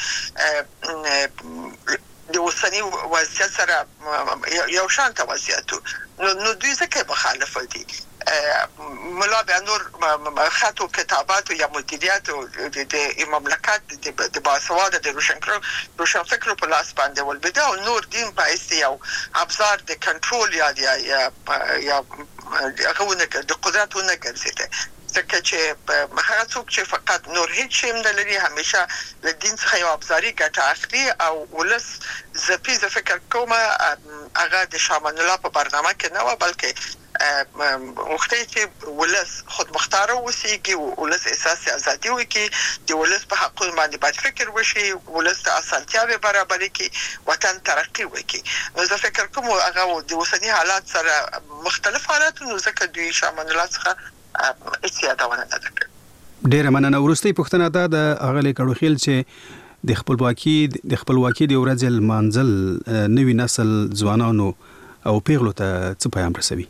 د اوسنی وضعیت سره یو شان توضیحاتو نو دوی ځکه مخالف دي ملا به نور خطو کتابات یا مدیریت د مملکت د باسواده د روشنکرو روشنفکرو په لاس باندې ولبده او نور دین پایسته یو ابزار د کنټرول یا یا یا هغه د قدرتونه ګرځیدل ځکه چې هغه څوک چې فقط نور هیڅ شی نه لري همیشه له دین څخه یو ابزاري ګټه اخلي او ولس زپی ز فکر کومه هغه د شامان الله په برنامه کې نه و بلکې وخت چې ولس خود مختار اوسېږي او ولس احساس ازادي وکړي د ولس په حقوقو باندې باید فکر وشي ولس ته اسانتیاوې برابر کړي وطن ترقی وکړي نو زه فکر کوم هغه د اوسنی حالات سره مختلف حالات نو ځکه دوی شامان الله څخه اصیادونه ده. ډیره مننه. ورستۍ پوښتنه ده د اغلی کډوخیل چې د خپلواکي د خپلواکي د ورځ المنزل نوی نسل ځوانانو او پیغلو ته څه پیغام رسوي؟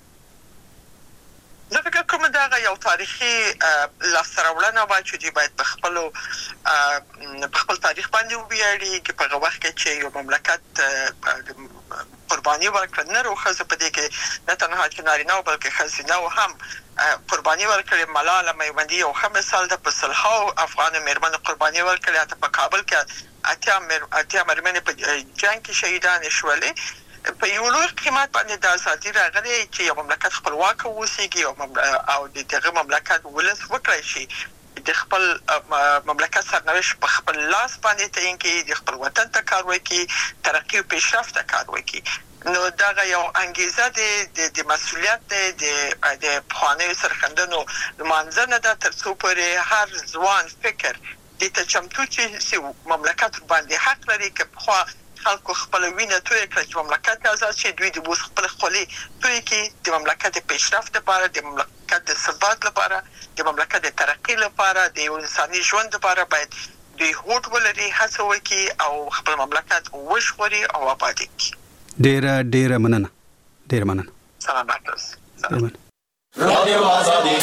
زه فکر کوم دا یو تاریخي لاسته-راوړنه وه چې دوی باید په خپلو په خپل تاریخ باندې وویاړي چې په هغه وخت کې چې یو مملکت قرباني ورکړه نر او ښځو په دې کې نه تنها چې نارینه بلکې ښځینه هم قرباني ورکړې. ملاله میوندي یو ښه مثال ده، په سلهاو افغان میرمنو قرباني ورکړې، حتی په کابل کې اتیا اتیا میرمنې په جنګ کې شهیدانې شولې. په یو لوی قیمت باندې د ازادي راغلی چې یو مملکت خپلواک اوسېږي او د دغه مملکت ولس وکړای شي د خپل مملکت سرنوشت په خپل لاس باندې تعیین کړي، د خپل وطن ته کار وکړي، ترقی او پیشرفت ته کار وکړي. نو دا یو انګیزه ده د مسؤلیت ده د پخوانیو سرښندنو لمانځنه ده ترڅو پورې هر ځوان فکر د ته چمتو چې مملکت باندې حق لري که پخوا خلکو خپل وینه توی کړ چې مملکت آزاد شي، دوی د اوس خپل خولي توی کې د مملکت پیشرفت لپاره، د مملکت د ثبات لپاره، د مملکت د ترقی لپاره، د یو انساني ژوند لپاره باید دوی هوډ ولري، هڅه وکړي او خپل مملکت وژغوري او آباد کړي. ډیره ډیره مننه. ډیره مننه. سلامات اوسئ. رادیو آزادي.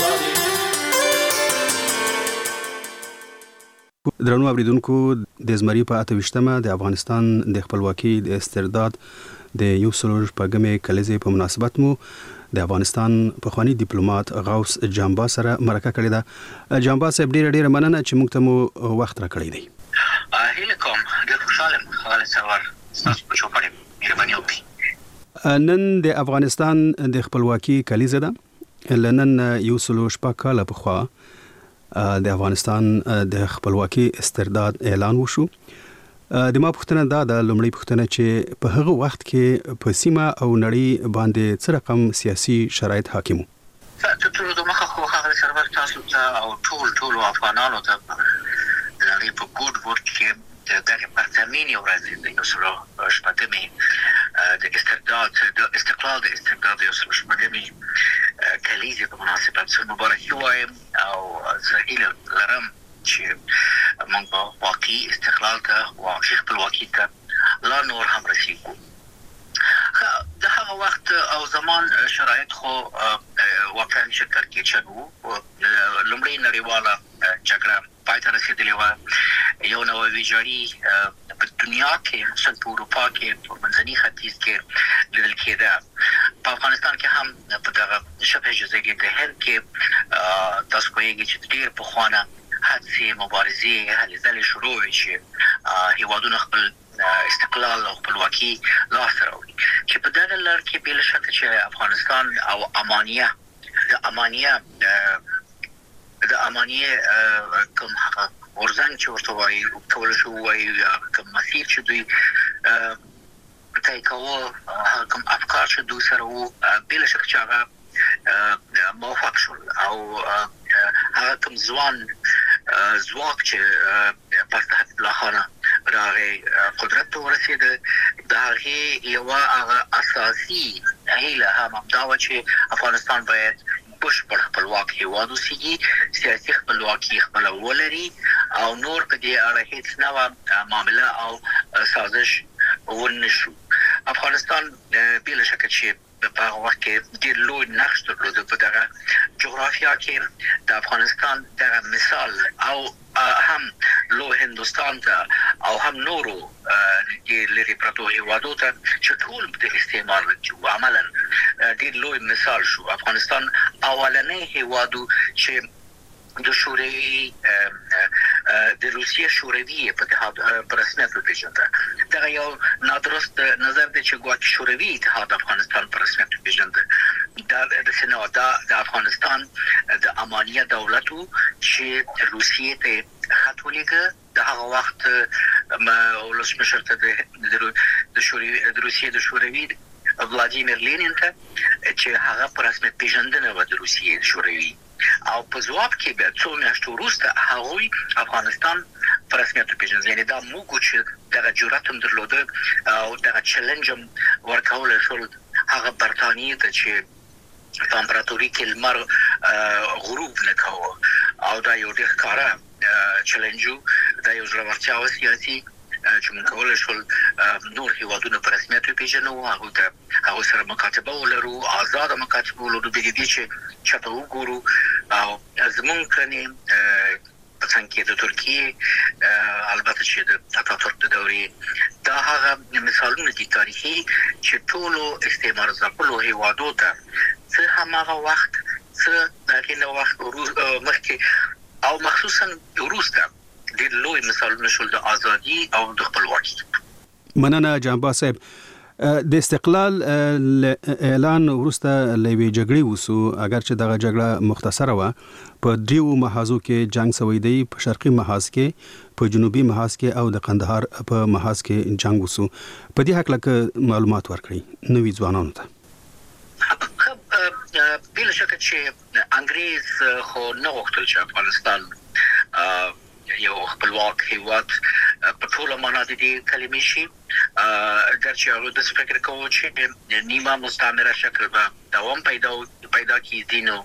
درنو اوریدونکو، د زمری په اته ویشتمه د افغانستان د خپلواکۍ د استرداد د یو سلو شپږمې کلیزې په مناسبت مو د افغانستان پخوانی ډیپلوماټ غوث جامبا سره مرکه کړې ده. جامبا صاحب ډیره ډیره مننه چې موږ ته مو وخت راکړی دی. هیله کوم ډیر خوشاله یم خالد سوار تاسو په چوپړې مهرباني وکړئ. نن د افغانستان د خپلواکۍ کلیزه ده. لنن یو سلو شپږ کاله پخوا د افغانستان د خپلواکۍ استرداد اعلان وشو. د ما پوښتنه دا د لومړی پوښتنه چې په هغه وخت کې په سیمه او نړۍ باندې څه رقم سیاسي شرایط حاکم وو؟ ټول د مخه خو هغه سرور تاسو ته او ټول ټول افغانانو ته لري په ګډ ورک کې دغه پرتمینی ورځ د یو سلو شپږمې د استرداد د استقلال د استرداد یو سلو شپږمې کلیزې په مناسبت سره مبارکي وایم او زه هیله لرم چې موږ به واقعي استقلال ته واقعي خپلواکي ته لا نور هم رسیږو. د هغه وخت او زمان شرایط خو واقعا شکر کې چنو. لومړی نړیواله جګړه پای ته رسېدلې وه، یو نوی ویجاړي په دنیا کې خصوصا په اروپا کې په منځني ختیځ کې لیدل کېده. په افغانستان کې هم په دغه شبه جزیرې د هند کې تاسو پوهېږئ چې ډېر پخوانه هڅې مبارزې هلې ځلې شروع وې چې هېوادونه خپل استقلال او خپلواکي لاسته راوړي، چې په دغه لړ کې بې له شکه چې افغانستان او امانیه د امانیه د امانیه کوم هغه ورزنګ چې ورته وایي کولی شو ووایي یا کوم مسیر چې دوی طی کوه، کوم افکار چې دوی سره وو، بې له شکه چې هغه موفق شول او هغه کوم ځوان ځواک چې پس د حبیب خانه راغی قدرت ته ورسېده، د هغې یوه هغه اساسي هیله هم همدا وه چې افغانستان باید بشپړ خپلواک هېواد اوسېږي، سیاسي خپلواکي خپله ولري او نور په دې اړه هېڅ نوعه معامله او سازش ونه شو. افغانستان بل شک چې په هغه وخت کې ډېر لوی نقش درلود په دغه جغرافیا کې د افغانستان دغه مثال او هم لو هندوستان ته او هم نورو د لری پروتو هیوادو ته چې ټول د استعمار او عملاً ډېر لوی مثال شو. افغانستان اولنې هیوادو چې د شوروي د روسیې شوروي په اتحاد پر رسمیت پیژنده. دا یو نادرست نظر دی چې ګواکې شوروي اتحاد افغانستان پر رسمیت پیژنده. دا د سنودا د افغانستان د امانیه دولتو چې روسیې ته خط ولیکه د هغه وخت ولسمشر ته د شوروي د روسیې د شوروي ولادیمیر لینین ته چې هغه پر رسمیت پیژندنه و د روسیې شوروي او په ځواب کې به څو میاشتې وروسته هغوی افغانستان په رسمیت پیژني. یعنی دا موږ چې دغه جرأت هم درلوده او دغه چیلنج هم ورکول شول هغه برتانیې ته چې په امپراتوري کې لمر غروب نه کاوه او دا یو ډېر ښکاره چیلنج و. دا یو زړورتیا سیاسي چې موږ کولای شول نور هیوادونه په رسمیت پیژنو، هغه ته هغه سره مکاتبه ولرو، آزاد مکاتبه ولرو، د دې چې چاته وګورو او زمونږ کړنې په څنګه کې د ترکیه البته چې د اتاتورک د دورې دا هغه مثالونه دي تاریخي چې ټولو استعمار ځپلو هیوادو ته څه هماغه وخت څه دغه نو وخت مخکې او مخصوصا وروسته ډېر لوی مثالونه شول د ازادي او د خپلواکۍ. مننه جانباز صاحب. د استقلال اعلان وروسته لوي جګړې وسو، اگر چې دغه جګړه مختصره و په دریو محاذو کې جنگ سوی دی، په شرقي محاذ کې، په جنوبي محاذ کې او د قندهار په محاذ کې جنگ وسو. په دې حق لکه معلومات ورکړي نوې ځوانانو ته. بل شک چې انګريز خو نه غوښتل چې افغانستان یو خپلواک هیواد په ټوله معنا د دې کلمې شي، ګرچې هغه د فکر کوي چې نیمه مستعمره شکل به دوام پیدا پیدا کړي دي. نو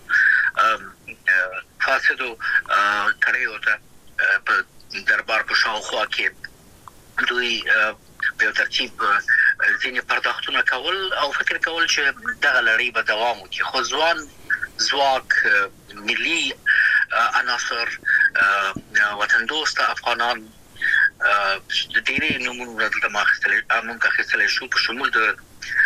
فاسدو کړیو ته په دربار په شاوخوا کې دوی په ترتیب ځینې پرداختونه کول او فکر کول چې دغه لړۍ به دوام وکړي. خو ځوان ځواک ملي عناصر وطن دوست افغانان د ډېرې نمونه د ماخستل امونکه خستل شو په شمول د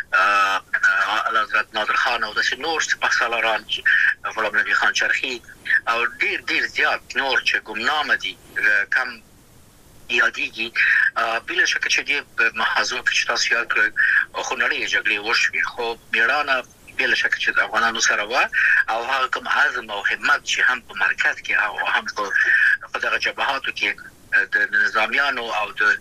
حضرت نادر خان او د نور سپهسالاران غلام نبی خان چرخی او ډېر ډېر زیات نور چې ګمنامه دي کم یادېږي. بل شک چې د محاذو کې تاسو یاد کړئ خو نړۍ جګړې وشوې، خو بیرانه بل شک چې د افغانانو سره و او هغه کوم عزم او همت چې هم په مرکز کې او هم په دغه جبهاتو کې د نظامیانو او د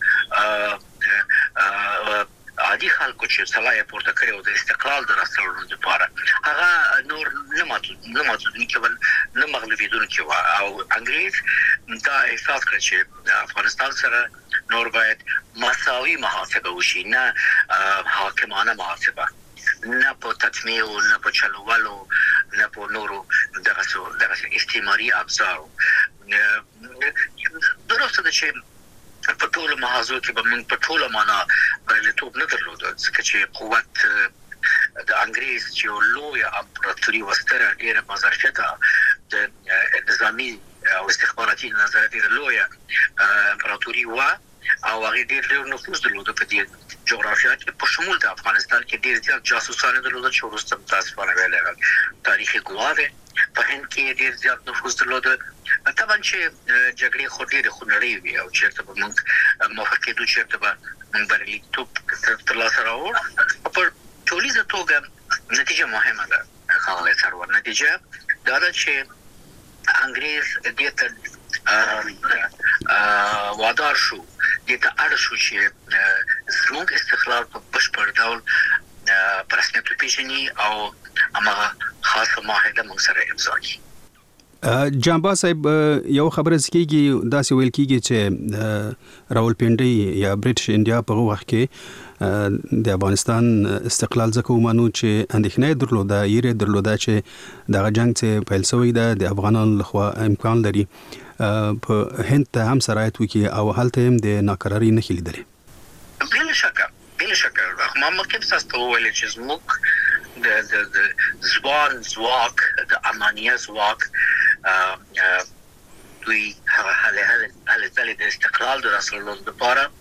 عادي خلکو چې صلاحیت پورته کړی او د استقلال د رسولو لپاره هغه نور نه ماتو نه ماتو کېول نه مغلوبېدونکي و او انګريز دا احساس کړ چې افغانستان سره نور باید مساوي محاسبه وشي، نه حاکمانه محاسبه، نه په تطمیع او نه په چلوالو نه په نورو دغه څو دغه استعماري ابزارو. درسته ده چې په ټولو محاذو کې به موږ په ټوله معنا بریالیتوب نه درلود، ځکه چې قوت د انګريز چې لوی امپراتوري وستره ډېره مظرفته د نظامي او استخباراتي نظر ډېره لوی امپراتوري و او هغه ډېر ډېر نفوذ درلود په دې جغرافیا کې په شمول د افغانستان کې ډېر زیات جاسوسان درلود چې وروسته تاسو باندې ویل تاریخي ګواهه په هند کې ډېر زیات نفوذ درلود. طبعا چې جګړې خو ډېرې خونړۍ وي او چېرته به موږ موافق کېدو چېرته به موږ بریالیتوب ترلاسه راوړو. په ټولیزه توګه نتیجه مهمه ده ښاغلی سرور. نتیجه دا ده چې انګريز دې ته وادار شو، دې ته اړ شو چې زموږ استقلال په بشپړ ډول په رسمیت وپېژني او هماغه خاصه معاهده موږ سره امضا کړي. جانباز صاحب یو خبره کیږي داسې ویل کیږي چې راولپنډي یا برټش انډیا په وخت کې د افغانستان استقلال ځکه ومنو چې اندېښنه درلوده یې درلوده چې دغه جنگ چې پیل شوی دی د افغانانو لخوا امکان لري په هند ته هم سرایت وکړي او هلته هم د ناکراری نه خلیدلې. بل شک بل بل شکل ما مکه تاسو ته ویل چې زموږ د د د ځوان ځواک د امانیه ځواک دوی هغه هله هله هله د استقلال د رسولو لپاره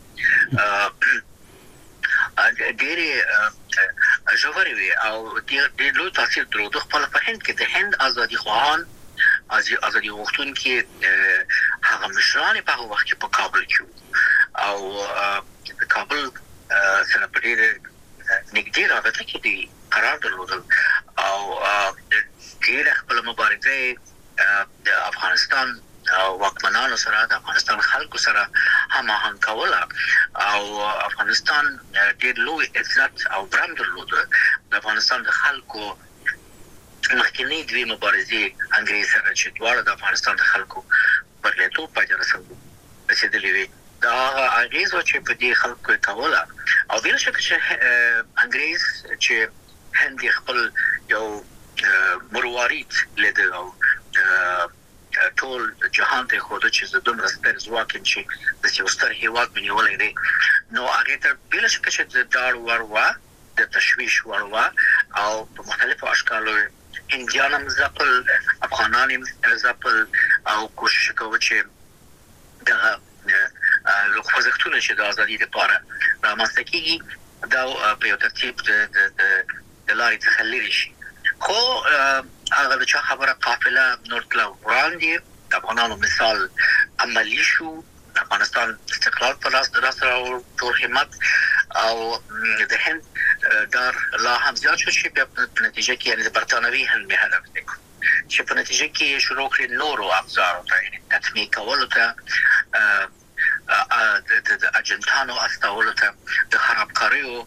ډېری ژورې وي او ډېر لوی تاثیر درلود خپل په هند کې د هند ازادي خواهان ازادي غوښتونکي هغه مشران په هغه وخت کې په کابل کې او د کابل سره په ډېر نږدې رابطه کې دي قرار درلودل او ډېر خپل مبارزه د افغانستان واکمنانو سره د افغانستان خلکو سره هماهنګ کوله او افغانستان ډېر لوی عزت او برم درلود د افغانستان د خلکو مخکنی دوی مبارزې انګریز سره چې دواړه د افغانستان د خلکو برلیتوب پای ته رسېدلې وي دا انګریز چې په دې خلکو کوله او بل شکه چې انګریز چې هند خپل یو مروارید لیدل او ټول جهان ته خو د چې دومره ستر ځواک چې د سیاستر هیواد بنیولې دي نو هغه ته بل شکه چې د دار وروا د تشویش وروا او په مختلفو اشکالو هندیانم زپل افغانانم زپل او کوشش کوي چې د خوځښتونه چې د ازادي لپاره رامنځته کیږي دا په یو ترتیب د د لارې څخه لري شي خو هغه د چا خبره قافله نورتلا وړاندې د افغانانو مثال عملی شو د افغانستان استقلال پر لاس راسره او ټول همت او د هند دار لا هم زیات شو چې په نتیجه کې یعنی د برتانوي هند به هدف دی چې په نتیجه کې شروع کړي نورو افزارو ته تطمیع کولو ته د اجنټانو استولو ته د خرابکاریو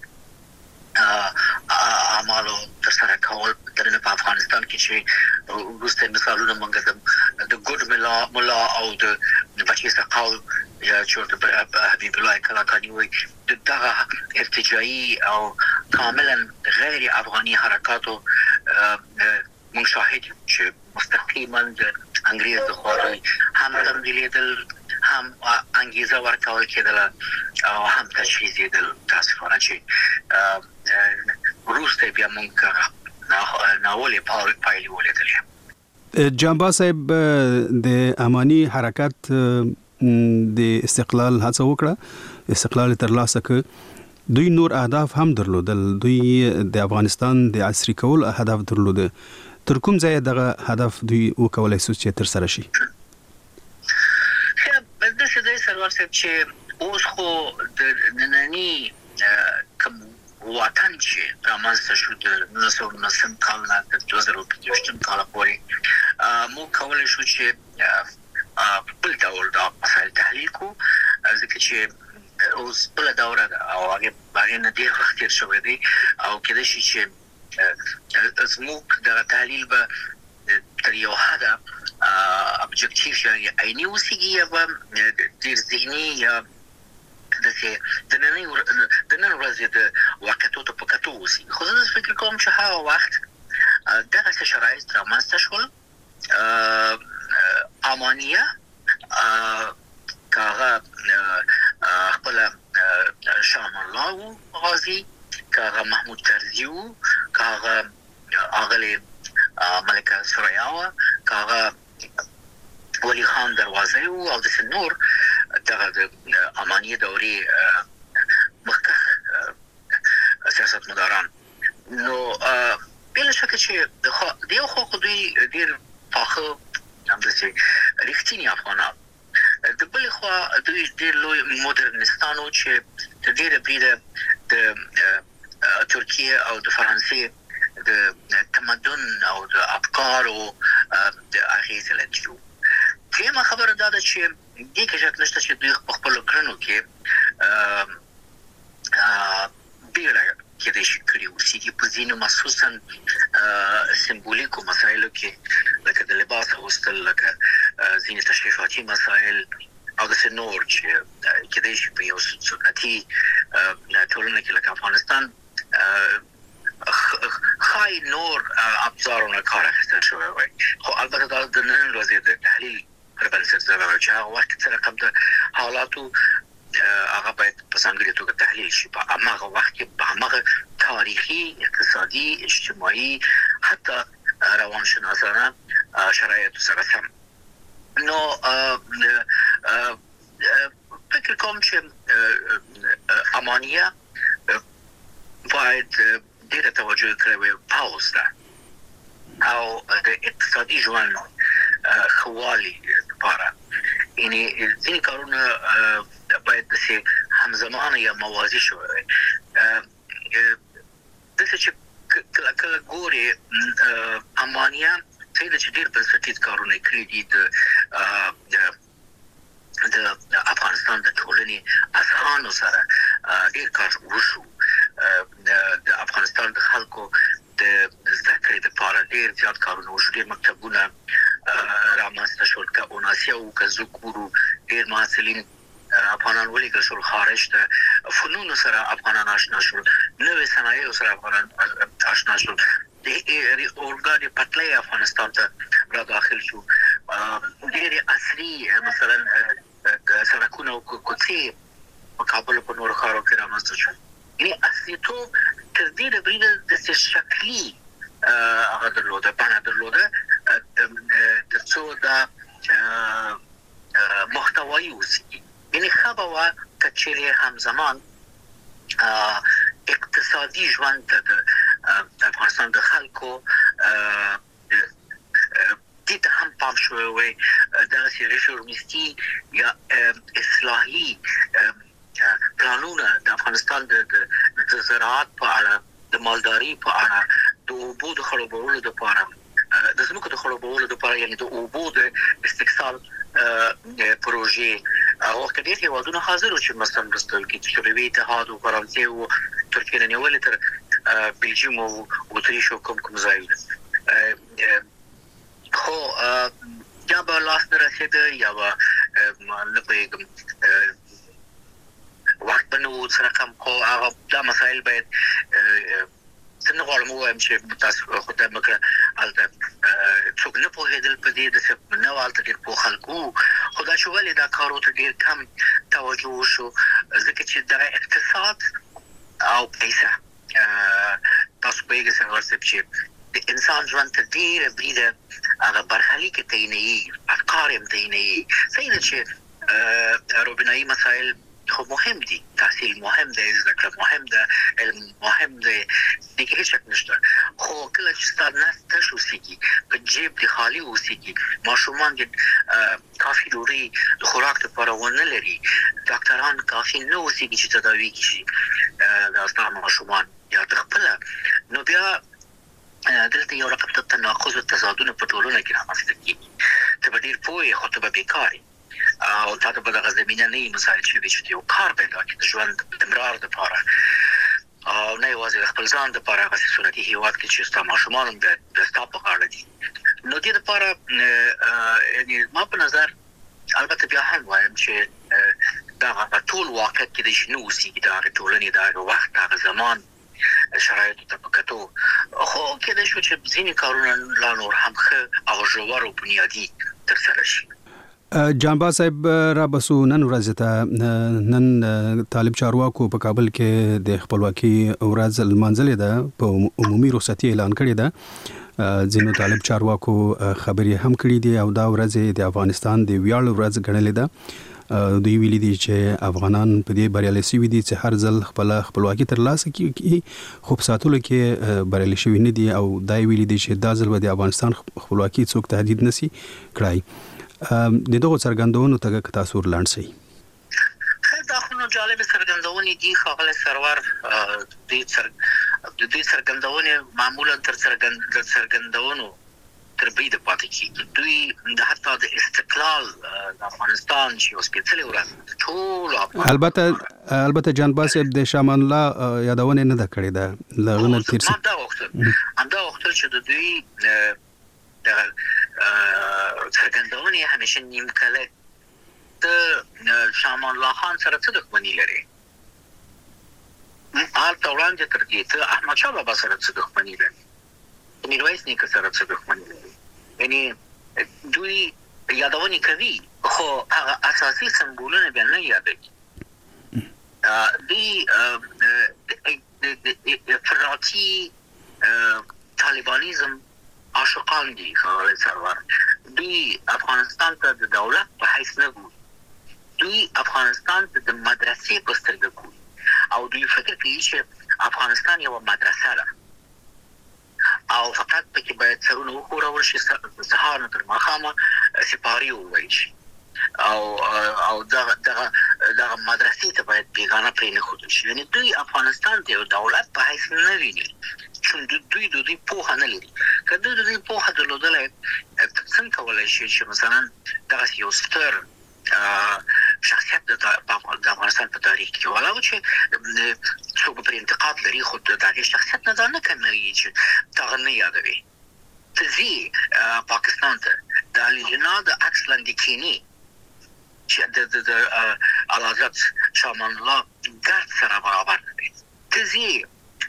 اعمالو ترسره کول د افغانستان کې چې وروسته مثالونه مونږ د ګډ ملا ملا او د بچی سقاو یا چې حبیب الله کلاکانی وي دغه ارتجاعي او کاملا غیر افغاني حرکاتو مونږ شاهد چې مستقیما د انګریز د خوري هم تمدیدل هم انګیزه ورکول کېدل او هم تشویق کېدل تاسفانه چې وروسته بیا مونږ ناولې پایلې ولیدلې. جانبا صاحب د امانی حرکت د استقلال هڅه وکړه استقلال ترلاسه کړ دوی نور اهداف هم درلودل دوی د افغانستان د عصري کول هدف درلود تر کوم ځای دغه هدف دوی وکولای سو چې تر سره شي د څه د سرور صاحب چې اوس خو د نننی کوم وطن چې رامنځته شو د نولس سوه نولسم کال نه تر دوه زره پنځوستم کال پورې مو کولای شو چې بل ډول دا مسایل تحلیل کو ځکه چې اوس بل دوره او هغه باندې نه ډیر وخت تیر شوی دی او کله چې زموږ د تحلیل به تر یو حده ابجکټیو یا عیني اوسېږي یا ډیر ذهني یا دغه د نن د نن ورځې د واقعیتو په کتو اوسي خو زه فکر کوم چې هغه وخت دغه شرایط رامنځته شول امانیه کاغه خپل شام الله غازی کاغه محمود ترزیو کاغه اغلی ملکه سوریاوا کاغه ولی خان دروازه او د نور دغه د امانیه دوري مخکخ سیاست مداران نو بل شکه چې د یو خو دوی ډیر فاخه هم د سي رښتینی افغانان د بل خو دوی ډیر لوی مدرنستانو چې د ډیره بریده د ترکیه او د فرانسې د تمدن او د افکار او د اغیز لجو کله خبره ده چې دې کې شک نشته چې دوی په خپل کړنو کې بیره کې د شکرې اوسېږي په ځینو مخصوصا سمبولیکو مسایلو کې لکه د لباس اغوستل لکه ځینې تشریفاتي مسایل او د نور چې کې د شي په یو سنتي ټولنه کې لکه افغانستان خای نور ابزارونه کار اخیستل شوی وي خو البته دا د نن ورځې د تحلیل پر بنسټ زموږ چې هغه وخت سره کوم د حالاتو هغه باید په څنګه توګه تحلیل شي په هغه وخت کې په هغه تاریخي اقتصادي اجتماعي حتی روانشناسانه شرایط سره سم نو فکر کوم چې امانیه باید ډېر توجه کړی پاوز ده او د اقتصادي ژوند خوالي لپاره یعنی ځینې کارونه باید داسې همزمانه یا موازي شوی داسې چې کله ګورې امانیه څه د چې ډېر بنسټیز کارونه کړي دي د افغانستان د ټولنې اذهانو سره ډېر کار وشو د افغانستان د خلکو د زده کړې لپاره ډېر زیات کارونه وشو ډېر مکتبونه رامنځته شول که اوناسیا او که زکورو ډېر محصلین افغانان ولیکل شول خارج ته فنونو سره افغانان آشنا شول نوې صنایعو سره افغانان آشنا شول د اورګاډي پټلۍ افغانستان ته را داخل شو ډېر عصري مثلا سړکونه او کوڅې په کابل په نورو ښارو کې رامنځته شول یعنی عصریتوب تر دې ډېر د شکلي هغه درلوده بڼه درلوده تر څو دا محتوایی اوسي یعنی خبره وا کچېره همزمان اقتصادي ژوند د افغانستان د خلکو دې ته هم پام شوی وي دا چې ریفورمیستي یا اصلاحي پلانونه د افغانستان د زراعت په اړه د مالداري په اړه د اوبو د خړوبولو لپاره د ځمکو د خړوبولو لپاره یعنی د اوبو د استکثار پروژې او کډیر هیوادونه حاضر چې مثلا برستل کې چې شوروي اتحاد او فرانسې او ترکیه نه ولې تر بلجیم او اتریش کوم کوم ځایونه خو یا به لاس نه رسېده یا به نه پوهېږم وخت به نه و سره کم خو هغه دا مسایل باید زه نه غواړم ووایم چې تاسو خو ته مکړه هلته څوک نه پوهېدل په دې داسې نه وه هلته ډېر پوه خلک وو خو دا چې ولې دا کارو ته ډېر کم توجه وشو ځکه چې دغه اقتصاد او پیسه تاسو پوهېږئ سرور صاحب چې د انسان ژوند ته ډېره بریده هغه برخلیک یې تعینوي افکار یې هم تعینوي صحیح ده چې روبینایي مسایل خو مهم دي تحصیل مهم دی زده کړه مهم ده علم مهم دی دې کې هیڅ شک نشته خو کله چې ستا نس تش اوسېږي په جیب دې خالي اوسېږي ماشومان دې کافي ډوډۍ د خوراک لپاره ونه لري ډاکټران کافي نه اوسېږي چې تداوي کړي دا ستا ماشومان یا د خپله نو بیا دلته یو رقم ته تناقض او تضادونه په ټولنه کې رامنځته کېږي ته به ډېر پوه یې خو ته به بیکار یې او تا ته به دغه زمینه نه وي مساعد شوي چې یو کار پیدا کړي د ژوند استمرار دپاره او نه یوازې د خپل ځان دپاره هغسې سنتي هېواد کې چې ستا ماشومان هم د ستا په غاړه دي نو دې دپاره یعنې ما په نظر البته بیا هم وایم چې دغه ټول واقعیت کېدای شي نه اوسېږي د هغې ټولنې د هغه وخت د هغه زمان شرایطو ته په کتو خو کېدای شو چې ځینې کارونه لا نور هم ښه او ژور او بنیادي ترسره شي جانباز صاحب را بسو نن ورځ ته نن طالب چارواکو په کابل کې د خپلواکي ورځ لمانځلې ده په عمومي رخصتي اعلان کړې ده ځینو طالب چارواکو خبرې هم کړې دي او دا ورځ د افغانستان د ویاړ ورځ ګڼلې ده دوی ویلي دي چې افغانان په دې بریالي شوي دي چې هر ځل خپل خپلواکي ترلاسه کړي خو په ساتلو کې بریالي شوي نه دي او دا ویلي دي چې دا ځل به د افغانستان خپلواکي څوک تهدید نشي کړای د دغه څرګندونو ته که تاسو ورلاند شئ دا خو نو جالب څرګندونې دي ښاغلی سرور د دې څرګندونې معمولا تر څرګندونو تر بریده پاتې کېږي دوی د حتی د استقلال د افغانستان چې یو سپېڅلې ورځ ټولو البته البته جانباز صاحب د شاه امان الله یادونه نه ده کړې ده له هغه نه تېر همدا غوښتل همدا غوښتل چې د دوی د څرګندونې همیشه نیمکله د شاه امان الله خان سره څه دښمني لري هلته وړاندې تر دې ته احمدشاه بابا سره څه دښمني لري میرویس نیکه سره څه دښمني لري یعنې دوی یادونې کوي خو هغه اساسي سمبولونه بیا نه یادوي دی افراطی طالبانیزم عاشقان دي خالد سرور. دوی افغانستان ته د دولت په حیث نه ګوري، دوی افغانستان ته د مدرسې په سترګه ګوري او دوی فکر کوي چې افغانستان یو مدرسه ده او فقط پکې باید سرونه وښورول شي، سهار نه تر ماښامه سپاري وویل شي او او دغه دغه دغه مدرسې ته باید بیګانه پرېنښودل شي. یعنې دوی افغانستان ته یو دولت په حیث نه ویني، چې دوی د دوی پوهه نه لري. که دوی د دوی پوهه درلودلی، څنګه کولی شي چې مثلا دغسې یو ستر شخصیت د افغانستان په تاریخ کې ولا و چې څوک پرې انتقاد لري، خو د هغې شخصیت نه دا نه کموي چې دغه نه یادوي. ته ځې پاکستان ته د علي جناح د عکس لاندې کښېنې چې د اعلیحضرت شاه امان الله ګرد سره برابر نه دی. ته ځې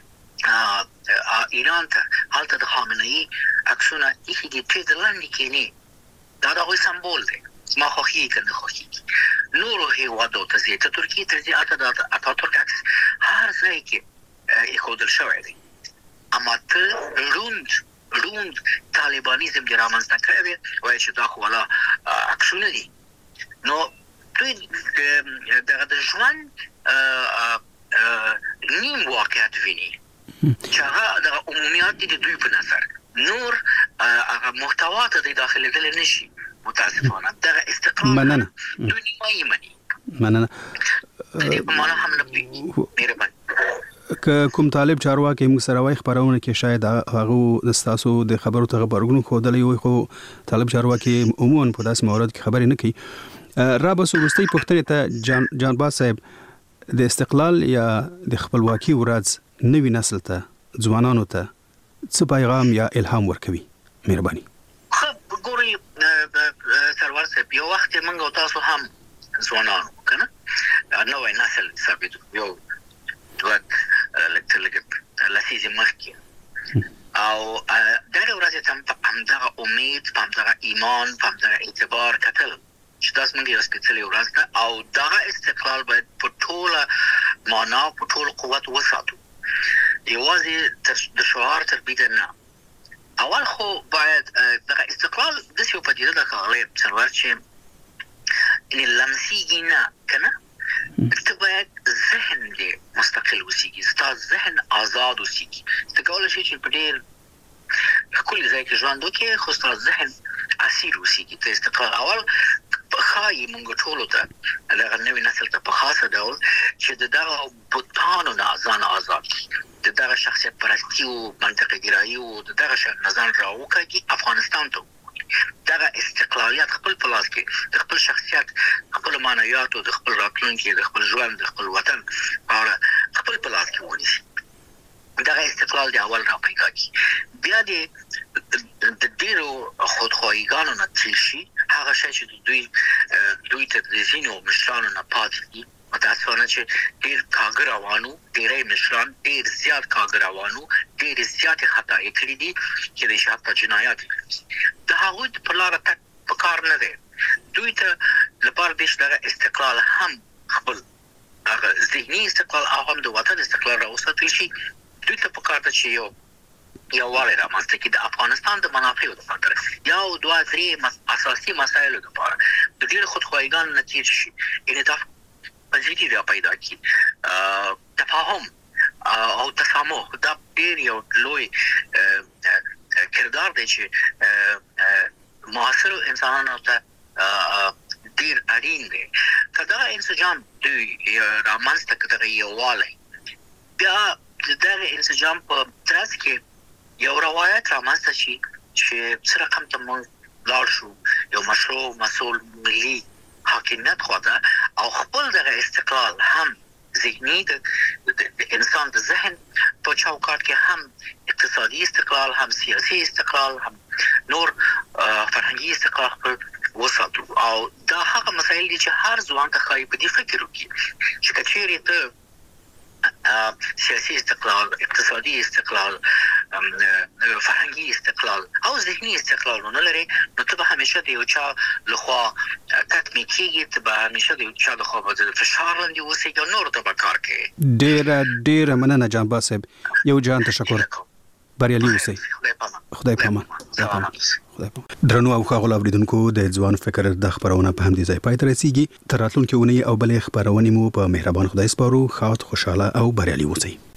ایران ته، هلته د خامنه‌ای عکسونه ایښي دي، ته د لاندې کښېنې، دا د هغوی سمبول دی. ما خوښېږي که نه خوښېږي. نورو هېوادو ته ځې، ته ترکیې ته ځې، هلته د اتاتورک عکس هر ځای کې ایښودل شوی دی. اما ته روند روند طالبانیزم دې رامنځته کړی دی، وایي چې دا خو والا عکسونه دي. نو دوی دغه د ژوند نیم واقعیت ویني چې هغه دغه عمومیات دي د دوی په نظر، نور هغه محتوا ته دی داخلېدلی نه شي. متاسفانه دغه استقلال مننه دوی نیمایي مني. مننه. د دې په معنا هم نه پوهېږي. مهرباني. که کوم طالب چارواکي موږ سره وایي خبرونه کې شاید هغه ستاسو د خبرو ته غبرګون ښودلی وي، خو طالب چارواکي عموما په داسې موارد کې خبرې نه کوي. را به وروستۍ پوښتنې ته جان جانباز صاحب، د استقلال یا د خپلواکي ورځ نوي نسل ته، ځوانانو ته څه پیغام یا الهام ورکوي؟ مهرباني. ګورئ سرور صاحب، یو وخت موږ او تاسو هم ځوانان وو که نه، نوی نسل ثابت یو دوه لږ لسیزې مخکې، او دغه ورځې ته په همدغه امید، په همدغه ایمان، په همدغه اعتبار کتل چې دا زموږ یوه سپېڅلې ورځ ده او دغه استقلال باید په ټوله معنا، په ټول قوت وساتو، یوازې د شعار تر بیده نه. اول خو باید دغه استقلال داسې یو پدیده ده ښاغلی سرور چې یعنې لمسیږي نه که نه، ته باید ذهن دې مستقل اوسیږي، ستا ذهن آزاد اوسیږي. ته کولی شې چې په ډېر ښکلي ځای کې ژوند وکړې، خو ستا ذهن اسیر اوسیږي. ته استقلال اول ښایي موږ ټولو ته، دغه نوي نسل ته په خاصه ډول چې د دغه بوتانو نه ځان آزاد کړي، د دغه شخصیت پرستي و، منطقه ګرایي و، د دغه نه ځان راوکاږي، افغانستان ته دغه استقلالیت خپل په لاس کې، د خپل شخصیت، خپل معنویاتو، د خپل راتلونکي، د خپل ژوند، د خپل وطن په اړه خپل په لاس کې ونیسي. دغه استقلال د اول را پیدا کړي، بیا د د ډېرو خودخواهیګانو نه تېر شي. هغه شی چې دوی دوی ته د ځینو مشرانو نه پاتې دي، متاسفانه چې ډېر کاږه روان وو، ډېری مشران ډېر زیات کاږه روان وو، ډېرې زیاتې خطايي کړي دي چې د شاته جنایات د هغوی په لاره تګ په کار نه دی. دوی ته لپاره دې چې دغه استقلال هم خپل هغه ذهني استقلال او هم د وطن استقلال راوساتل شي. دوی ته په کار ده چې یو یووالی رامنځته کړي د افغانستان د منافعو دپاره، یو دوه درې اساسي مسایلو دپاره، د ډېرو خودخواهیګانو نه تېر شي، انعطاف پذیري را پیدا کړي، تفاهم او تسامح. دا ډېر یو لوی کردار دی چې معاصرو انسانانو ته ډېر اړین دی. که دغه انسجام دوی رامنځته کړي، دغه یووالی، بیا د دغه انسجام په ترڅ کې یو روایت رامنځته شي چې څه رقم ته موږ لاړ شو، یو مشروع مسؤل ملي حاکمیت خواته، او خپل دغه استقلال هم ذهني د انسان د ذهن په چوکاټ کې، هم اقتصادي استقلال، هم سیاسي استقلال، هم نور فرهنګي استقلال خپل وساتو. او دا هغه مسایل دي چې هر ځوان ته ښایي په دې فکر وکړي چې که چیرې ته سیاسي استقلال، اقتصادي استقلال، فرهنګي استقلال او ذهني استقلال نه لري، نو ته به همیشه د یو چا لخوا تطمیع کیږي، ته به همیشه د یو چا لخوا به د فشار لاندې اوسې یا نور ته به کار کوي. ډېره ډېره مننه جان صاحب، یو جان تشکر، بریالي اوسئ. خدای پامان. خدای پامان. درنو او ښاغلو اوریدونکو، د ځوان فکر د خبرونه په همدې ځای پای ته رسیږي. تر راتلونکي اونۍ او بلې خبرونې مو په مهربان خدای سپارو. ښاد، خوشاله او بریالي اوسئ.